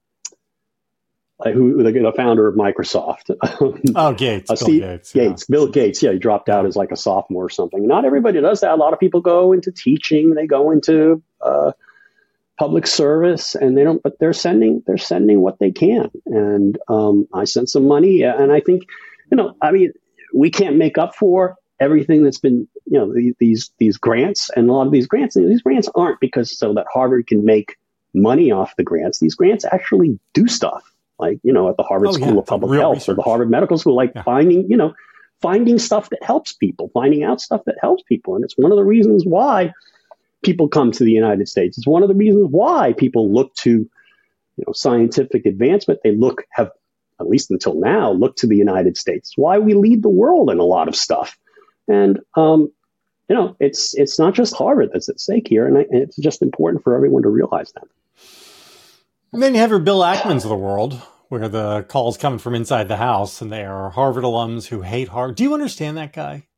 [SPEAKER 2] Like who the, the founder of Microsoft?
[SPEAKER 1] oh, Gates.
[SPEAKER 2] Uh,
[SPEAKER 1] Bill
[SPEAKER 2] Steve,
[SPEAKER 1] Gates.
[SPEAKER 2] Gates.
[SPEAKER 1] Yeah.
[SPEAKER 2] Bill Gates. Yeah, he dropped out as like a sophomore or something. Not everybody does that. A lot of people go into teaching. They go into uh, public service, and they don't. But they're sending. They're sending what they can. And um, I sent some money, and I think, you know, I mean, we can't make up for everything that's been, you know, these these grants, and a lot of these grants. These grants aren't because so that Harvard can make money off the grants. These grants actually do stuff. Like, you know, at the Harvard oh, School yeah, of Public Health research. Or the Harvard Medical School, like yeah. finding, you know, finding stuff that helps people, finding out stuff that helps people. And it's one of the reasons why people come to the United States. It's one of the reasons why people look to, you know, scientific advancement. They look, have, at least until now, look to the United States. It's why we lead the world in a lot of stuff. And, um, you know, it's it's not just Harvard that's at stake here. And, I, and it's just important for everyone to realize that.
[SPEAKER 1] And then you have your Bill Ackmans of the world, where the call's coming from inside the house, and they are Harvard alums who hate Harvard. Do you understand that guy?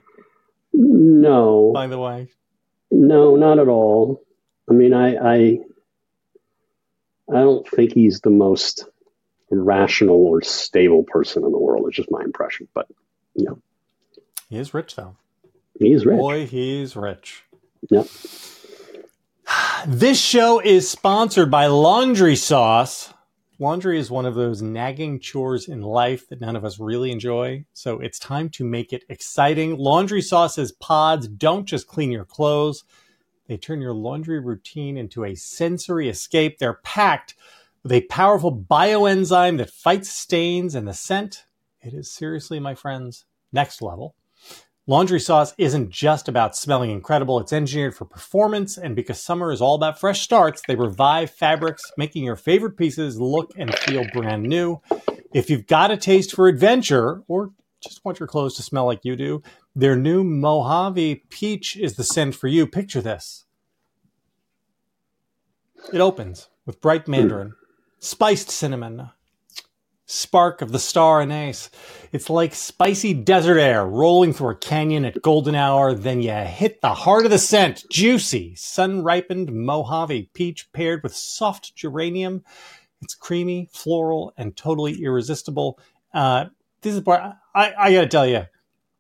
[SPEAKER 2] No.
[SPEAKER 1] By the way?
[SPEAKER 2] No, not at all. I mean, I, I, I don't think he's the most rational or stable person in the world. It's just my impression. But, you know.
[SPEAKER 1] He is rich, though.
[SPEAKER 2] He's rich.
[SPEAKER 1] Boy, he's rich.
[SPEAKER 2] Yep.
[SPEAKER 1] This show is sponsored by Laundry Sauce. Laundry is one of those nagging chores in life that none of us really enjoy, so it's time to make it exciting. Laundry Sauce's pods don't just clean your clothes. They turn your laundry routine into a sensory escape. They're packed with a powerful bioenzyme that fights stains and the scent. It is seriously, my friends, next level. Laundry Sauce isn't just about smelling incredible. It's engineered for performance, and because summer is all about fresh starts, they revive fabrics, making your favorite pieces look and feel brand new. If you've got a taste for adventure, or just want your clothes to smell like you do, their new Mojave Peach is the scent for you. Picture this. It opens with bright mandarin, spiced cinnamon, spark of the star anise. It's like spicy desert air rolling through a canyon at golden hour. Then you hit the heart of the scent. Juicy, sun-ripened Mojave peach paired with soft geranium. It's creamy, floral, and totally irresistible. Uh, this is part I, I got to tell you.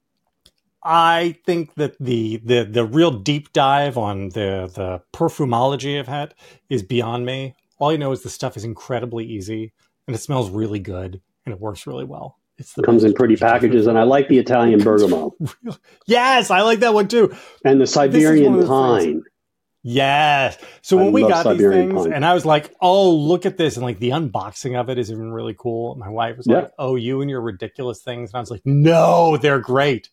[SPEAKER 1] I think that the, the the real deep dive on the the perfumology of het is beyond me. All I know is the stuff is incredibly easy and it smells really good and it works really well. It's the
[SPEAKER 2] comes in pretty packages, and I like the Italian bergamot.
[SPEAKER 1] Yes, I like that one too.
[SPEAKER 2] And the Siberian pine.
[SPEAKER 1] Things. Yes. So when I we got Siberian these things, pine. And I was like, "Oh, look at this!" And like the unboxing of it is even really cool. My wife was like, yeah. "Oh, you and your ridiculous things," and I was like, "No, they're great."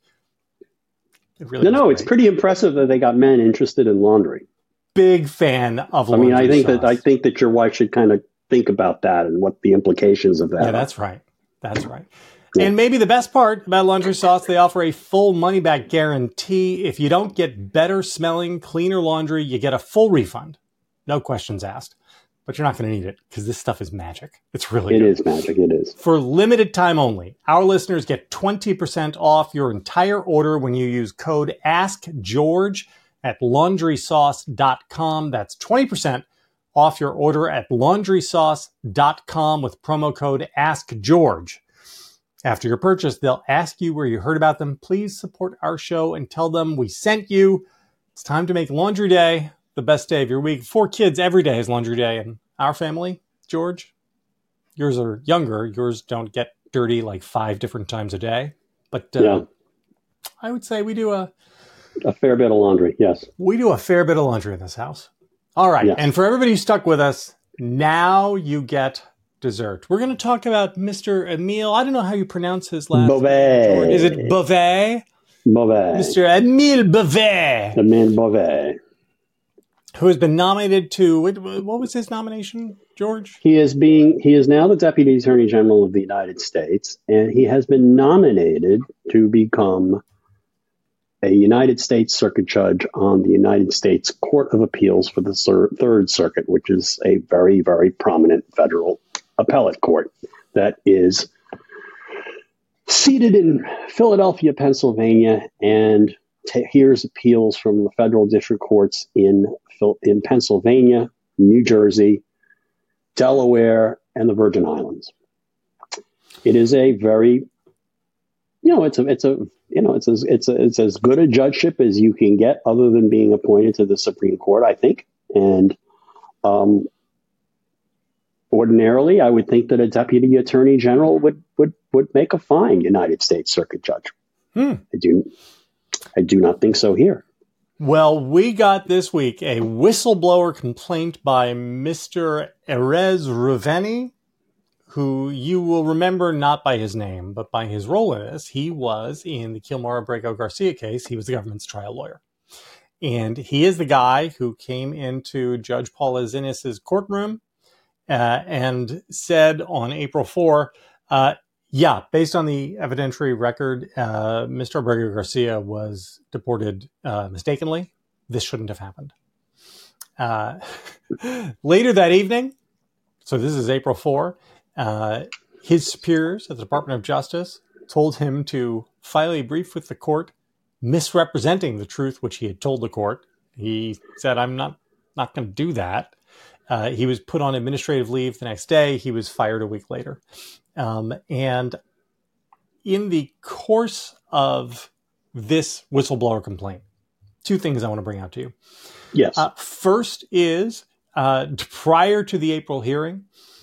[SPEAKER 1] Really no, no, great. It's
[SPEAKER 2] pretty impressive that they got men interested in laundry.
[SPEAKER 1] Big fan of
[SPEAKER 2] laundry. I mean, I think
[SPEAKER 1] sauce.
[SPEAKER 2] that I think that your wife should kind of think about that and what the implications of that.
[SPEAKER 1] Yeah,
[SPEAKER 2] are.
[SPEAKER 1] that's right. That's right. Yeah. And maybe the best part about laundry sauce, they offer a full money back guarantee. If you don't get better smelling, cleaner laundry, you get a full refund. No questions asked. But you're not going to need it because this stuff is magic. It's really
[SPEAKER 2] It
[SPEAKER 1] good.
[SPEAKER 2] is magic. It is.
[SPEAKER 1] For limited time only, our listeners get twenty percent off your entire order when you use code AskGeorge at laundry sauce dot com. That's twenty percent off your order at laundry sauce dot com with promo code AskGeorge. After your purchase, they'll ask you where you heard about them. Please support our show and tell them we sent you. It's time to make Laundry Day the best day of your week. For kids, every day is Laundry Day. And our family, George, yours are younger. Yours don't get dirty like five different times a day. But uh, yeah. I would say we do a...
[SPEAKER 2] A fair bit of laundry, yes.
[SPEAKER 1] We do a fair bit of laundry in this house. All right. Yes. And for everybody who stuck with us, now you get dessert. We're going to talk about Mister Emile. I don't know how you pronounce his last
[SPEAKER 2] Beauvais.
[SPEAKER 1] name. Is it Beauvais?
[SPEAKER 2] Beauvais.
[SPEAKER 1] Mister Emile Beauvais.
[SPEAKER 2] Emile Beauvais.
[SPEAKER 1] Who has been nominated to, what was his nomination, George?
[SPEAKER 2] He is being, he is now the Deputy Attorney General of the United States, and he has been nominated to become a United States Circuit Judge on the United States Court of Appeals for the Third Circuit, which is a very, very prominent federal appellate court that is seated in Philadelphia, Pennsylvania, and t- hears appeals from the federal district courts in in Pennsylvania, New Jersey, Delaware, and the Virgin Islands. It is a very, you know, it's a, it's a, you know, it's as, it's a, it's as good a judgeship as you can get, other than being appointed to the Supreme Court, I think. And um, ordinarily, I would think that a Deputy Attorney General would would would make a fine United States Circuit Judge.
[SPEAKER 1] Hmm.
[SPEAKER 2] I do, I do not think so here.
[SPEAKER 1] Well, we got this week a whistleblower complaint by Mister Erez Ruveni, who you will remember not by his name, but by his role in this. He was in the Kilmar Abrego Garcia case. He was the government's trial lawyer. And he is the guy who came into Judge Paula Zinnis's courtroom uh, and said on April fourth, uh, yeah, based on the evidentiary record, uh, Mister Abrego Garcia was deported uh, mistakenly. This shouldn't have happened. Uh, later that evening, so this is April fourth, uh, his superiors at the Department of Justice told him to file a brief with the court misrepresenting the truth which he had told the court. He said, I'm not, not going to do that. Uh, he was put on administrative leave the next day. He was fired a week later. Um, and in the course of this whistleblower complaint, two things I want to bring out to you.
[SPEAKER 2] Yes.
[SPEAKER 1] Uh, first is, uh, prior to the April hearing,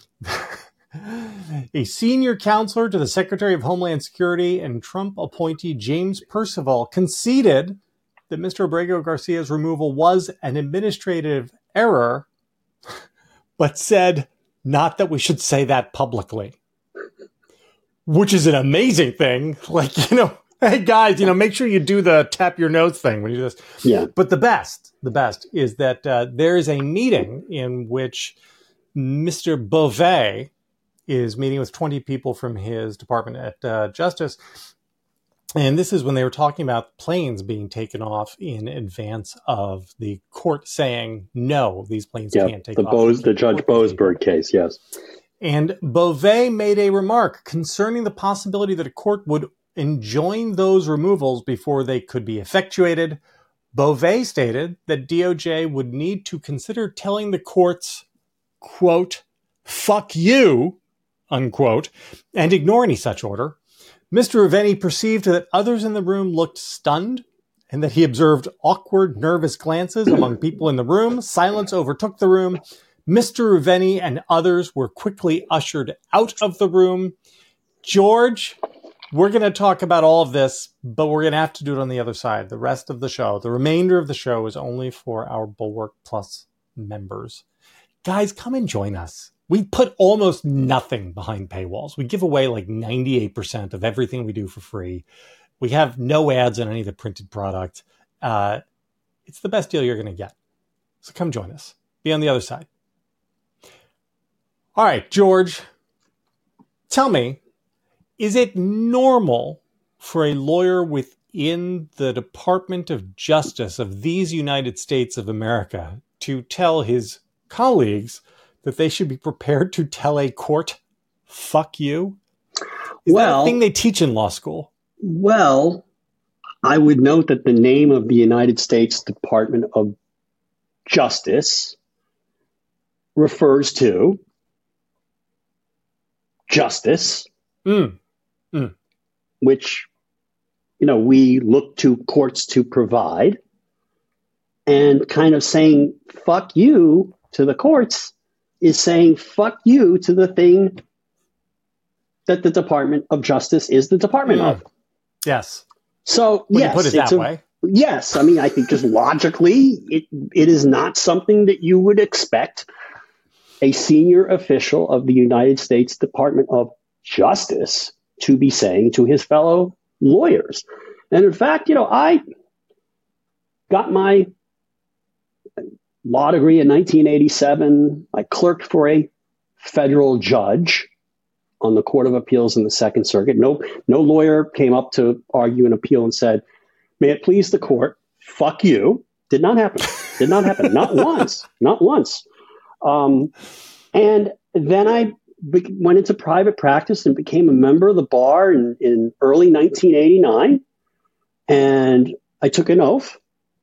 [SPEAKER 1] a senior counselor to the Secretary of Homeland Security and Trump appointee James Percival conceded that Mister Abrego Garcia's removal was an administrative error, but said not that we should say that publicly. Which is an amazing thing. Like, you know, hey guys, you know, make sure you do the tap your nose thing when you do this.
[SPEAKER 2] Yeah.
[SPEAKER 1] But the best, the best is that uh, there is a meeting in which Mister Beauvais is meeting with twenty people from his department at uh, Justice. And this is when they were talking about planes being taken off in advance of the court saying, no, these planes
[SPEAKER 2] yeah,
[SPEAKER 1] can't take
[SPEAKER 2] the
[SPEAKER 1] off.
[SPEAKER 2] Bose, the Judge Boasberg case, yes.
[SPEAKER 1] And Beauvais made a remark concerning the possibility that a court would enjoin those removals before they could be effectuated. Beauvais stated that D O J would need to consider telling the courts, quote, fuck you, unquote, and ignore any such order. Mister Ravenni perceived that others in the room looked stunned and that he observed awkward, nervous glances among people in the room. Silence overtook the room. Mister Ravenni and others were quickly ushered out of the room. George, we're going to talk about all of this, but we're going to have to do it on the other side. The rest of the show, the remainder of the show is only for our Bulwark Plus members. Guys, come and join us. We put almost nothing behind paywalls. We give away like ninety-eight percent of everything we do for free. We have no ads on any of the printed product. Uh, it's the best deal you're going to get. So come join us. Be on the other side. All right, George, tell me, is it normal for a lawyer within the Department of Justice of these United States of America to tell his colleagues that they should be prepared to tell a court, fuck you? Is
[SPEAKER 2] well,
[SPEAKER 1] that a thing they teach in law school?
[SPEAKER 2] Well, I would note that the name of the United States Department of Justice refers to justice,
[SPEAKER 1] mm. Mm.
[SPEAKER 2] which, you know, we look to courts to provide, and kind of saying fuck you to the courts is saying fuck you to the thing that the Department of Justice is the department
[SPEAKER 1] mm.
[SPEAKER 2] of.
[SPEAKER 1] Yes.
[SPEAKER 2] So,
[SPEAKER 1] when
[SPEAKER 2] yes,
[SPEAKER 1] you put it that
[SPEAKER 2] a,
[SPEAKER 1] way.
[SPEAKER 2] Yes. I mean, I think just logically, it it is not something that you would expect a senior official of the United States Department of Justice to be saying to his fellow lawyers. And in fact, you know, I got my law degree in nineteen eighty-seven. I clerked for a federal judge on the Court of Appeals in the Second Circuit. No, no lawyer came up to argue an appeal and said, may it please the court, fuck you. Did not happen. Did not happen. Not once. Not once. Um, and then I be- went into private practice and became a member of the bar in, in early nineteen eighty-nine. And I took an oath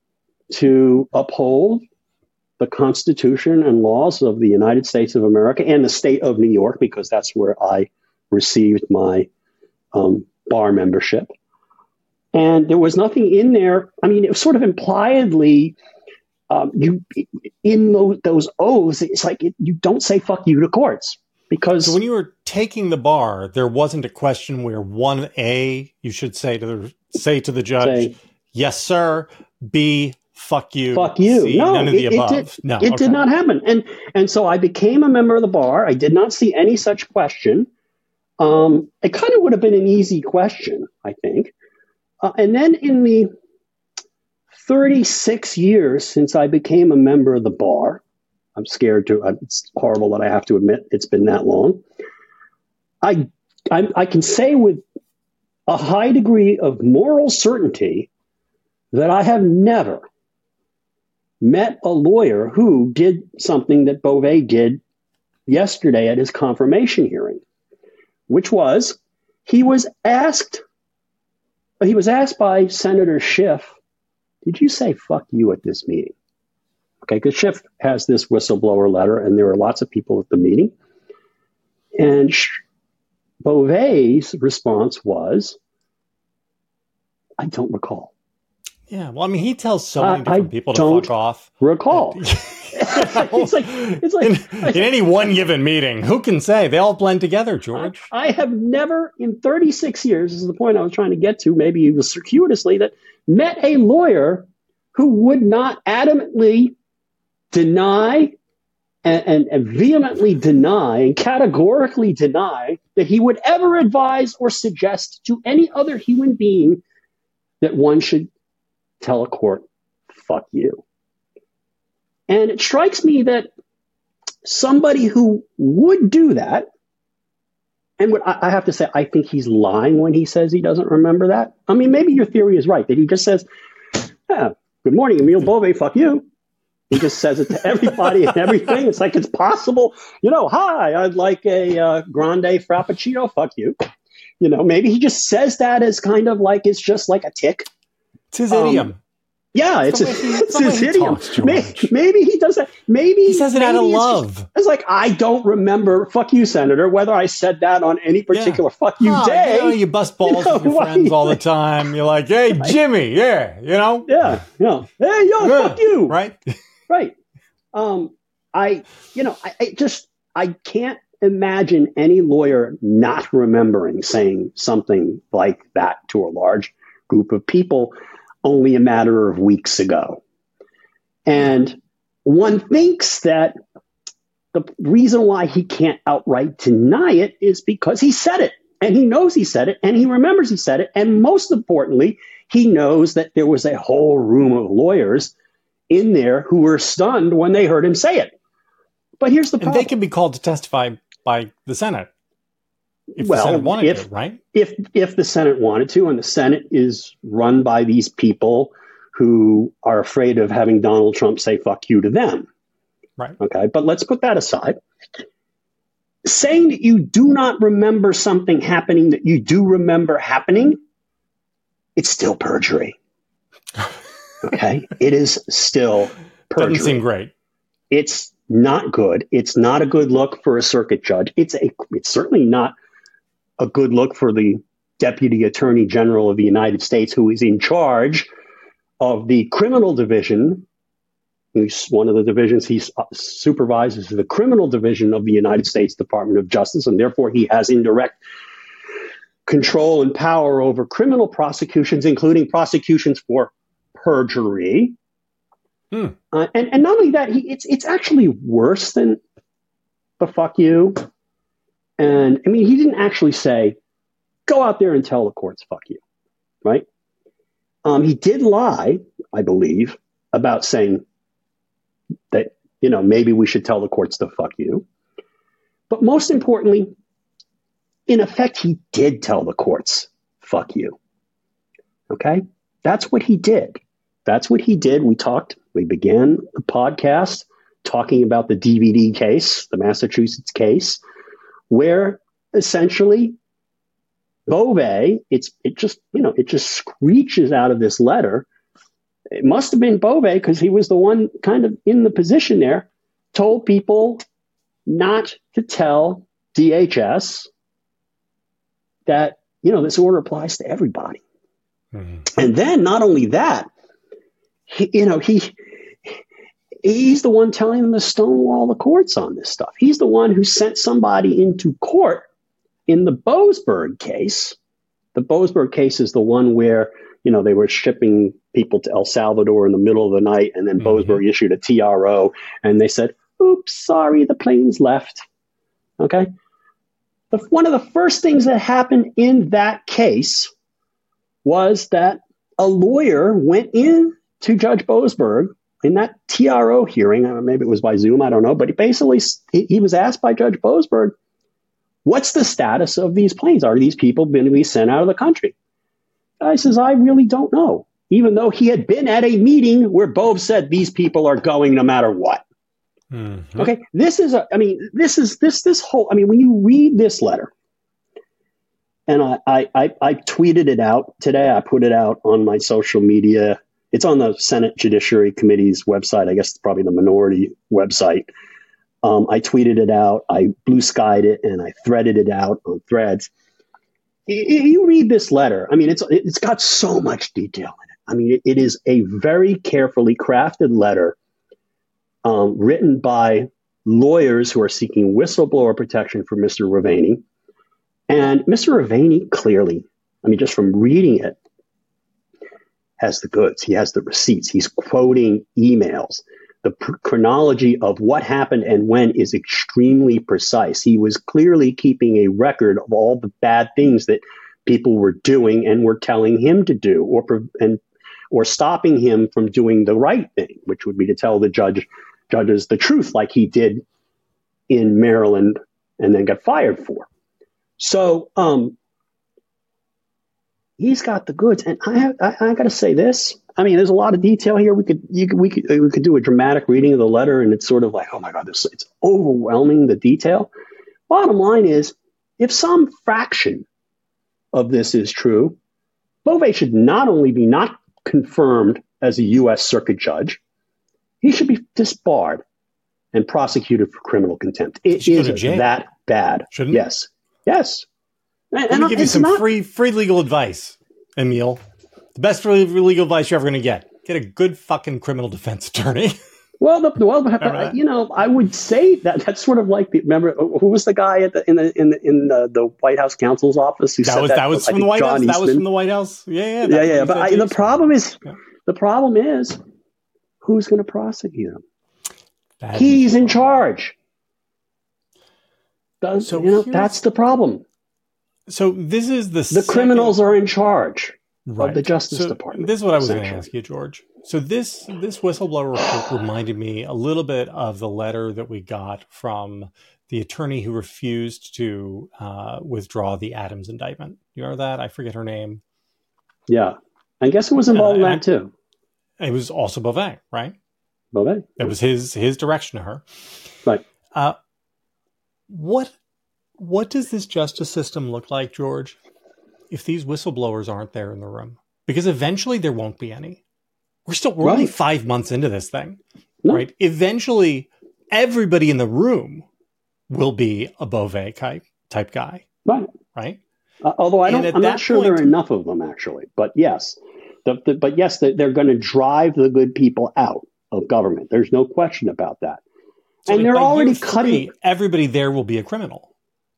[SPEAKER 2] to uphold the Constitution and laws of the United States of America and the state of New York, because that's where I received my um, bar membership. And there was nothing in there. I mean, it was sort of impliedly, um, you in those, those oaths, it's like it, you don't say fuck you to courts. Because
[SPEAKER 1] so when you were taking the bar, there wasn't a question where one A, you should say to the say to the judge, say, yes, sir. B, fuck you.
[SPEAKER 2] Fuck you.
[SPEAKER 1] C,
[SPEAKER 2] no,
[SPEAKER 1] none of
[SPEAKER 2] it,
[SPEAKER 1] the above.
[SPEAKER 2] It did,
[SPEAKER 1] no,
[SPEAKER 2] it
[SPEAKER 1] okay.
[SPEAKER 2] did not happen. And and so I became a member of the bar. I did not see any such question. Um, it kind of would have been an easy question, I think. Uh, and then in the thirty-six years since I became a member of the bar, I'm scared to, it's horrible that I have to admit it's been that long. I, I, I can say with a high degree of moral certainty that I have never met a lawyer who did something that Beauvais did yesterday at his confirmation hearing, which was he was asked, he was asked by Senator Schiff, did you say fuck you at this meeting? Okay, because Schiff has this whistleblower letter, and there were lots of people at the meeting. And Beauvais' response was, I don't recall.
[SPEAKER 1] Yeah, well, I mean, he tells so many
[SPEAKER 2] uh,
[SPEAKER 1] different
[SPEAKER 2] I
[SPEAKER 1] people to
[SPEAKER 2] don't
[SPEAKER 1] fuck off.
[SPEAKER 2] Recall. it's like, it's like
[SPEAKER 1] in, in any one given meeting, who can say? They all blend together, George.
[SPEAKER 2] I, I have never, in thirty-six years, this is the point I was trying to get to, maybe it was circuitously, that met a lawyer who would not adamantly deny and, and, and vehemently deny and categorically deny that he would ever advise or suggest to any other human being that one should tell a court, fuck you. And it strikes me that somebody who would do that, and what I have to say, I think he's lying when he says he doesn't remember that. I mean, maybe your theory is right, that he just says, yeah, good morning, Emile Beauvais, fuck you. He just says it to everybody and everything. It's like, it's possible. You know, hi, I'd like a uh, grande frappuccino. Fuck you. You know, maybe he just says that as kind of like, it's just like a tick.
[SPEAKER 1] It's his idiom.
[SPEAKER 2] Um, yeah,
[SPEAKER 1] it's,
[SPEAKER 2] it's,
[SPEAKER 1] he,
[SPEAKER 2] it's his idiom.
[SPEAKER 1] Talks,
[SPEAKER 2] maybe, maybe he does that. Maybe
[SPEAKER 1] he says it out of love.
[SPEAKER 2] Just, it's like, I don't remember, fuck you, Senator, whether I said that on any particular yeah. fuck you
[SPEAKER 1] oh,
[SPEAKER 2] day.
[SPEAKER 1] You know, you bust balls you know, with your friends all the time. You're like, hey, Jimmy, yeah, you know?
[SPEAKER 2] Yeah, yeah. Hey, yo, yeah. fuck you.
[SPEAKER 1] Right?
[SPEAKER 2] Right. Um, I, you know, I, I just, I can't imagine any lawyer not remembering saying something like that to a large group of people only a matter of weeks ago. And one thinks that the reason why he can't outright deny it is because he said it, and he knows he said it, and he remembers he said it. And most importantly, he knows that there was a whole room of lawyers in there who were stunned when they heard him say it. But here's the problem.
[SPEAKER 1] And they can be called to testify by the Senate. If
[SPEAKER 2] well,
[SPEAKER 1] the Senate wanted
[SPEAKER 2] if,
[SPEAKER 1] to, right?
[SPEAKER 2] If, if the Senate wanted to, and the Senate is run by these people who are afraid of having Donald Trump say fuck you to them.
[SPEAKER 1] Right.
[SPEAKER 2] Okay. But let's put that aside. Saying that you do not remember something happening that you do remember happening, it's still perjury. Okay. It is still perjury.
[SPEAKER 1] Doesn't seem great.
[SPEAKER 2] It's not good. It's not a good look for a circuit judge. It's a, it's certainly not a good look for the Deputy Attorney General of the United States, who is in charge of the criminal division. He's one of the divisions he supervises, the criminal division of the United States Department of Justice, and therefore he has indirect control and power over criminal prosecutions, including prosecutions for perjury. Hmm. Uh, and, and not only that, he, it's it's actually worse than the fuck you. And I mean, he didn't actually say, go out there and tell the courts fuck you, right? Um, he did lie, I believe, about saying that, you know, maybe we should tell the courts to fuck you. But most importantly, in effect, he did tell the courts, fuck you. Okay? That's what he did. That's what he did. We talked, we began the podcast talking about the D V D case, the Massachusetts case, where essentially Bove, it's it just, you know, it just screeches out of this letter. It must have been Bove, because he was the one kind of in the position there, told people not to tell D H S that, you know, this order applies to everybody. Mm-hmm. And then not only that, he, you know, he he's the one telling them to stonewall the courts on this stuff. He's the one who sent somebody into court in the Boasberg case. The Boasberg case is the one where, you know, they were shipping people to El Salvador in the middle of the night, and then mm-hmm. Boasberg issued a T R O, and they said, oops, sorry, the plane's left. Okay? But one of the first things that happened in that case was that a lawyer went in to Judge Boasberg in that T R O hearing. Maybe it was by Zoom, I don't know. But he basically, he, he was asked by Judge Boasberg, what's the status of these planes? Are these people going to be sent out of the country? I says, I really don't know. Even though he had been at a meeting where Bove said these people are going no matter what. Mm-hmm. Okay, this is a, I mean, this is this this whole, I mean, when you read this letter, and I, I, I, I tweeted it out today, I put it out on my social media. It's on the Senate Judiciary Committee's website. I guess it's probably the minority website. Um, I tweeted it out, I blue skied it, and I threaded it out on Threads. You read this letter. I mean, it's it's got so much detail in it. I mean, it, it is a very carefully crafted letter um, written by lawyers who are seeking whistleblower protection for Mister Ravaney. And Mister Ravaney clearly, I mean, just from reading it, has the goods. He has the receipts. He's quoting emails. The pr- chronology of what happened and when is extremely precise. He was clearly keeping a record of all the bad things that people were doing and were telling him to do, or pre- and or stopping him from doing the right thing, which would be to tell the judge judges the truth, like he did in Maryland and then got fired for. So um, he's got the goods, and I have, I, I got to say this. I mean, there's a lot of detail here. We could, you could, we could, we could do a dramatic reading of the letter, and it's sort of like, oh my God, this, it's overwhelming, the detail. Bottom line is, if some fraction of this is true, Beauvais should not only be not confirmed as a U S circuit judge, he should be disbarred and prosecuted for criminal contempt. It is that bad.
[SPEAKER 1] Shouldn't
[SPEAKER 2] yes. It? Yes.
[SPEAKER 1] Let and me give you some not... free free legal advice, Emil. The best free legal advice you're ever going to get. Get a good fucking criminal defense attorney.
[SPEAKER 2] Well, the, well, but, you know, I would say that that's sort of like the, remember who was the guy at the in the in the in the, the White House counsel's office who
[SPEAKER 1] that
[SPEAKER 2] said
[SPEAKER 1] was
[SPEAKER 2] that,
[SPEAKER 1] that was
[SPEAKER 2] I
[SPEAKER 1] from the White
[SPEAKER 2] John
[SPEAKER 1] House.
[SPEAKER 2] Eastman.
[SPEAKER 1] That was from the White House. Yeah, yeah,
[SPEAKER 2] yeah, yeah. But I, the problem is,
[SPEAKER 1] yeah.
[SPEAKER 2] the problem is, who's going to prosecute him?
[SPEAKER 1] That
[SPEAKER 2] He's in charge. Does,
[SPEAKER 1] so
[SPEAKER 2] you know that's the problem.
[SPEAKER 1] So this is the
[SPEAKER 2] the
[SPEAKER 1] second...
[SPEAKER 2] criminals are in charge
[SPEAKER 1] right.
[SPEAKER 2] of the Justice
[SPEAKER 1] so
[SPEAKER 2] Department.
[SPEAKER 1] This is what I was going to ask you, George. So this this whistleblower report reminded me a little bit of the letter that we got from the attorney who refused to uh, withdraw the Adams indictment. You remember that? I forget her name.
[SPEAKER 2] Yeah, I guess it was involved uh, in that too.
[SPEAKER 1] It was also Beauvais, right?
[SPEAKER 2] Beauvais.
[SPEAKER 1] That was his his direction to her.
[SPEAKER 2] Right.
[SPEAKER 1] Uh, what what does this justice system look like, George, if these whistleblowers aren't there in the room? Because eventually there won't be any. We're still we're right. only five months into this thing, no. right? Eventually, everybody in the room will be a Beauvais type type guy,
[SPEAKER 2] right?
[SPEAKER 1] Right.
[SPEAKER 2] Uh, although I don't, I'm not sure point, there are enough of them actually. But yes, the, the, but yes, the, they're going to drive the good people out of government. There's no question about that.
[SPEAKER 1] So
[SPEAKER 2] and they're already
[SPEAKER 1] three,
[SPEAKER 2] cutting.
[SPEAKER 1] Everybody there will be a criminal,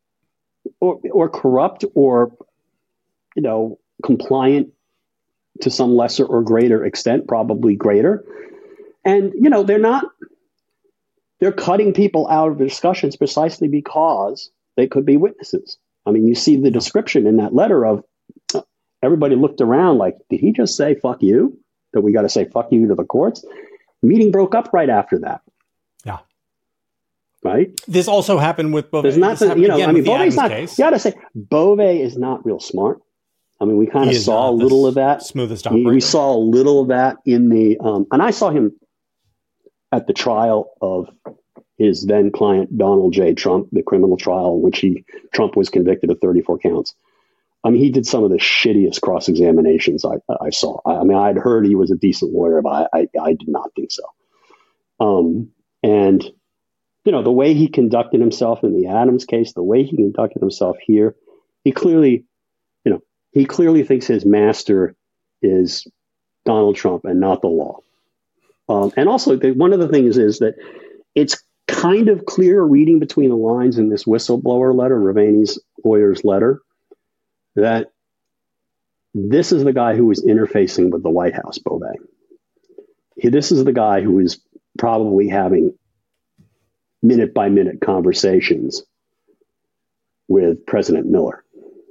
[SPEAKER 2] or or corrupt, or you know, compliant to some lesser or greater extent, probably greater. And, you know, they're not, they're cutting people out of the discussions precisely because they could be witnesses. I mean, you see the description in that letter of everybody looked around like, did he just say, fuck you? That we got to say, fuck you to the courts? The meeting broke up right after that.
[SPEAKER 1] Yeah.
[SPEAKER 2] Right?
[SPEAKER 1] This also happened with Beauvais.
[SPEAKER 2] There's not, the, you know, I mean, Beauvais not, case. You got to say, Beauvais is not real smart. I mean, we kind of saw a little of that.
[SPEAKER 1] Smoothest operator.
[SPEAKER 2] We saw a little of that in the, um, and I saw him at the trial of his then client, Donald J. Trump, the criminal trial in which he, Trump was convicted of thirty-four counts. I mean, he did some of the shittiest cross-examinations I, I saw. I, I mean, I'd heard he was a decent lawyer, but I, I, I did not think so. Um, and, you know, the way he conducted himself in the Adams case, the way he conducted himself here, he clearly, you know, he clearly thinks his master is Donald Trump and not the law. Um, and also, the, one of the things is that it's kind of clear reading between the lines in this whistleblower letter, Ravani's lawyer's letter, that this is the guy who is interfacing with the White House, Beauvais. He, this is the guy who is probably having minute-by-minute conversations with President Miller.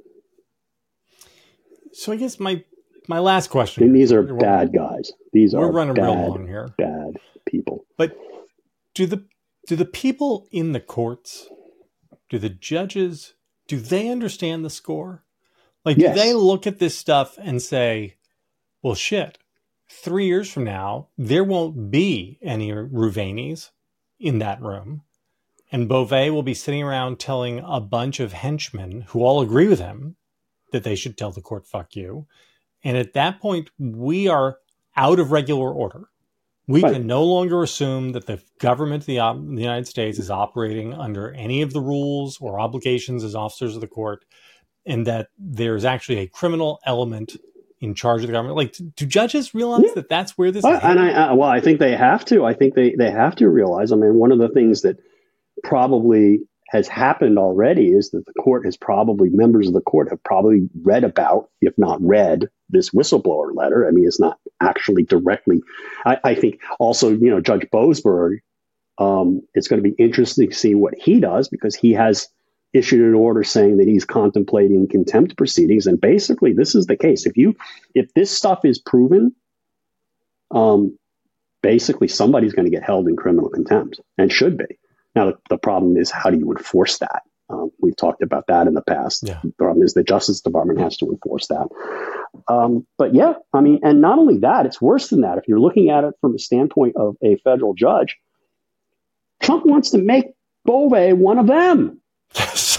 [SPEAKER 1] So I guess my my last question.
[SPEAKER 2] And these are bad guys. These
[SPEAKER 1] we're
[SPEAKER 2] are
[SPEAKER 1] running
[SPEAKER 2] bad,
[SPEAKER 1] real long here.
[SPEAKER 2] Bad people.
[SPEAKER 1] But do the do the people in the courts, do the judges, do they understand the score? Like,
[SPEAKER 2] yes.
[SPEAKER 1] Do they look at this stuff and say, well, shit, three years from now, there won't be any Rouvanis in that room. And Beauvais will be sitting around telling a bunch of henchmen who all agree with him that they should tell the court, fuck you. And at that point, we are out of regular order. We right. can no longer assume that the government of the, uh, the United States is operating under any of the rules or obligations as officers of the court, and that there's actually a criminal element in charge of the government. Like, do judges realize yeah. that that's where this
[SPEAKER 2] well,
[SPEAKER 1] is?
[SPEAKER 2] And I, I, well, I think they have to. I think they, they have to realize. I mean, one of the things that probably has happened already is that the court has probably, members of the court have probably read about, if not read, this whistleblower letter. I mean, it's not actually directly. I, I think also, you know, Judge Boasberg, um, it's going to be interesting to see what he does, because he has issued an order saying that he's contemplating contempt proceedings. And basically, this is the case. If you, if this stuff is proven, um, basically somebody's going to get held in criminal contempt, and should be. Now, the, the problem is, how do you enforce that? Um, we've talked about that in the past.
[SPEAKER 1] Yeah.
[SPEAKER 2] The problem is the Justice Department has to enforce that. Um, but yeah, I mean, and not only that, it's worse than that. If you're looking at it from the standpoint of a federal judge, Trump wants to make Bove one of them.
[SPEAKER 1] Yes.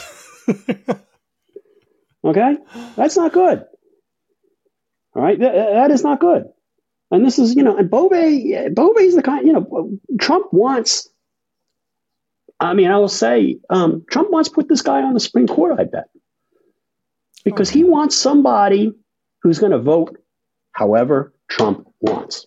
[SPEAKER 2] Okay? That's not good. All right? Th- that is not good. And this is, you know, and Bove, Bove is the kind, you know, Trump wants, I mean, I will say, um, Trump wants to put this guy on the Supreme Court, I bet. Because
[SPEAKER 1] okay.
[SPEAKER 2] he wants somebody who's going to vote however Trump wants.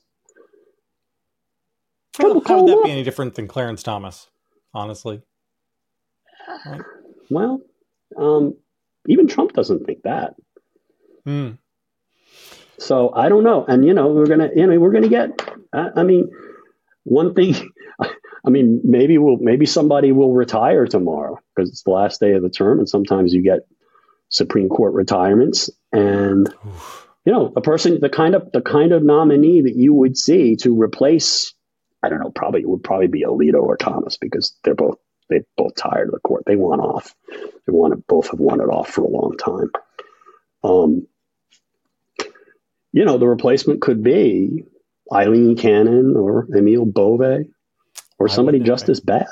[SPEAKER 1] How, how would that be any different than Clarence Thomas, honestly? Right.
[SPEAKER 2] Well, um, even Trump doesn't think that.
[SPEAKER 1] Hmm.
[SPEAKER 2] So I don't know. And, you know, we're going to, you know, we're going to get, I, I mean, one thing, I mean, maybe we'll, maybe somebody will retire tomorrow because it's the last day of the term. And sometimes you get Supreme Court retirements and, Oof. you know, a person, the kind of, the kind of nominee that you would see to replace, I don't know, probably it would probably be Alito or Thomas because they're both, they both tired of the court. They want off. They want to, both have wanted off for a long time. Um, you know, the replacement could be Eileen Cannon or Emil Bove or somebody just as bad.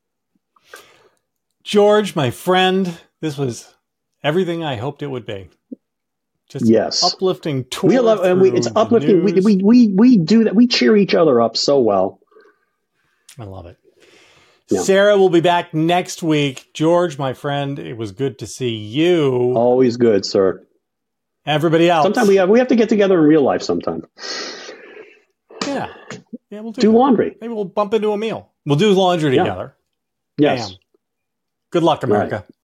[SPEAKER 1] George, my friend, this was everything I hoped it would be. Just
[SPEAKER 2] yes.
[SPEAKER 1] uplifting tour.
[SPEAKER 2] We love, and we, it's uplifting. We, we, we, we do that. We cheer each other up so well.
[SPEAKER 1] I love it.
[SPEAKER 2] Yeah.
[SPEAKER 1] Sarah will be back next week. George, my friend, it was good to see you.
[SPEAKER 2] Always good, sir.
[SPEAKER 1] Everybody else.
[SPEAKER 2] Sometime we have we have to get together in real life sometime.
[SPEAKER 1] Yeah. Yeah, we'll do,
[SPEAKER 2] do
[SPEAKER 1] that.
[SPEAKER 2] laundry.
[SPEAKER 1] Maybe we'll bump into a meal. We'll do laundry
[SPEAKER 2] yeah.
[SPEAKER 1] together.
[SPEAKER 2] Yes.
[SPEAKER 1] Bam. Good luck, America.
[SPEAKER 2] Right.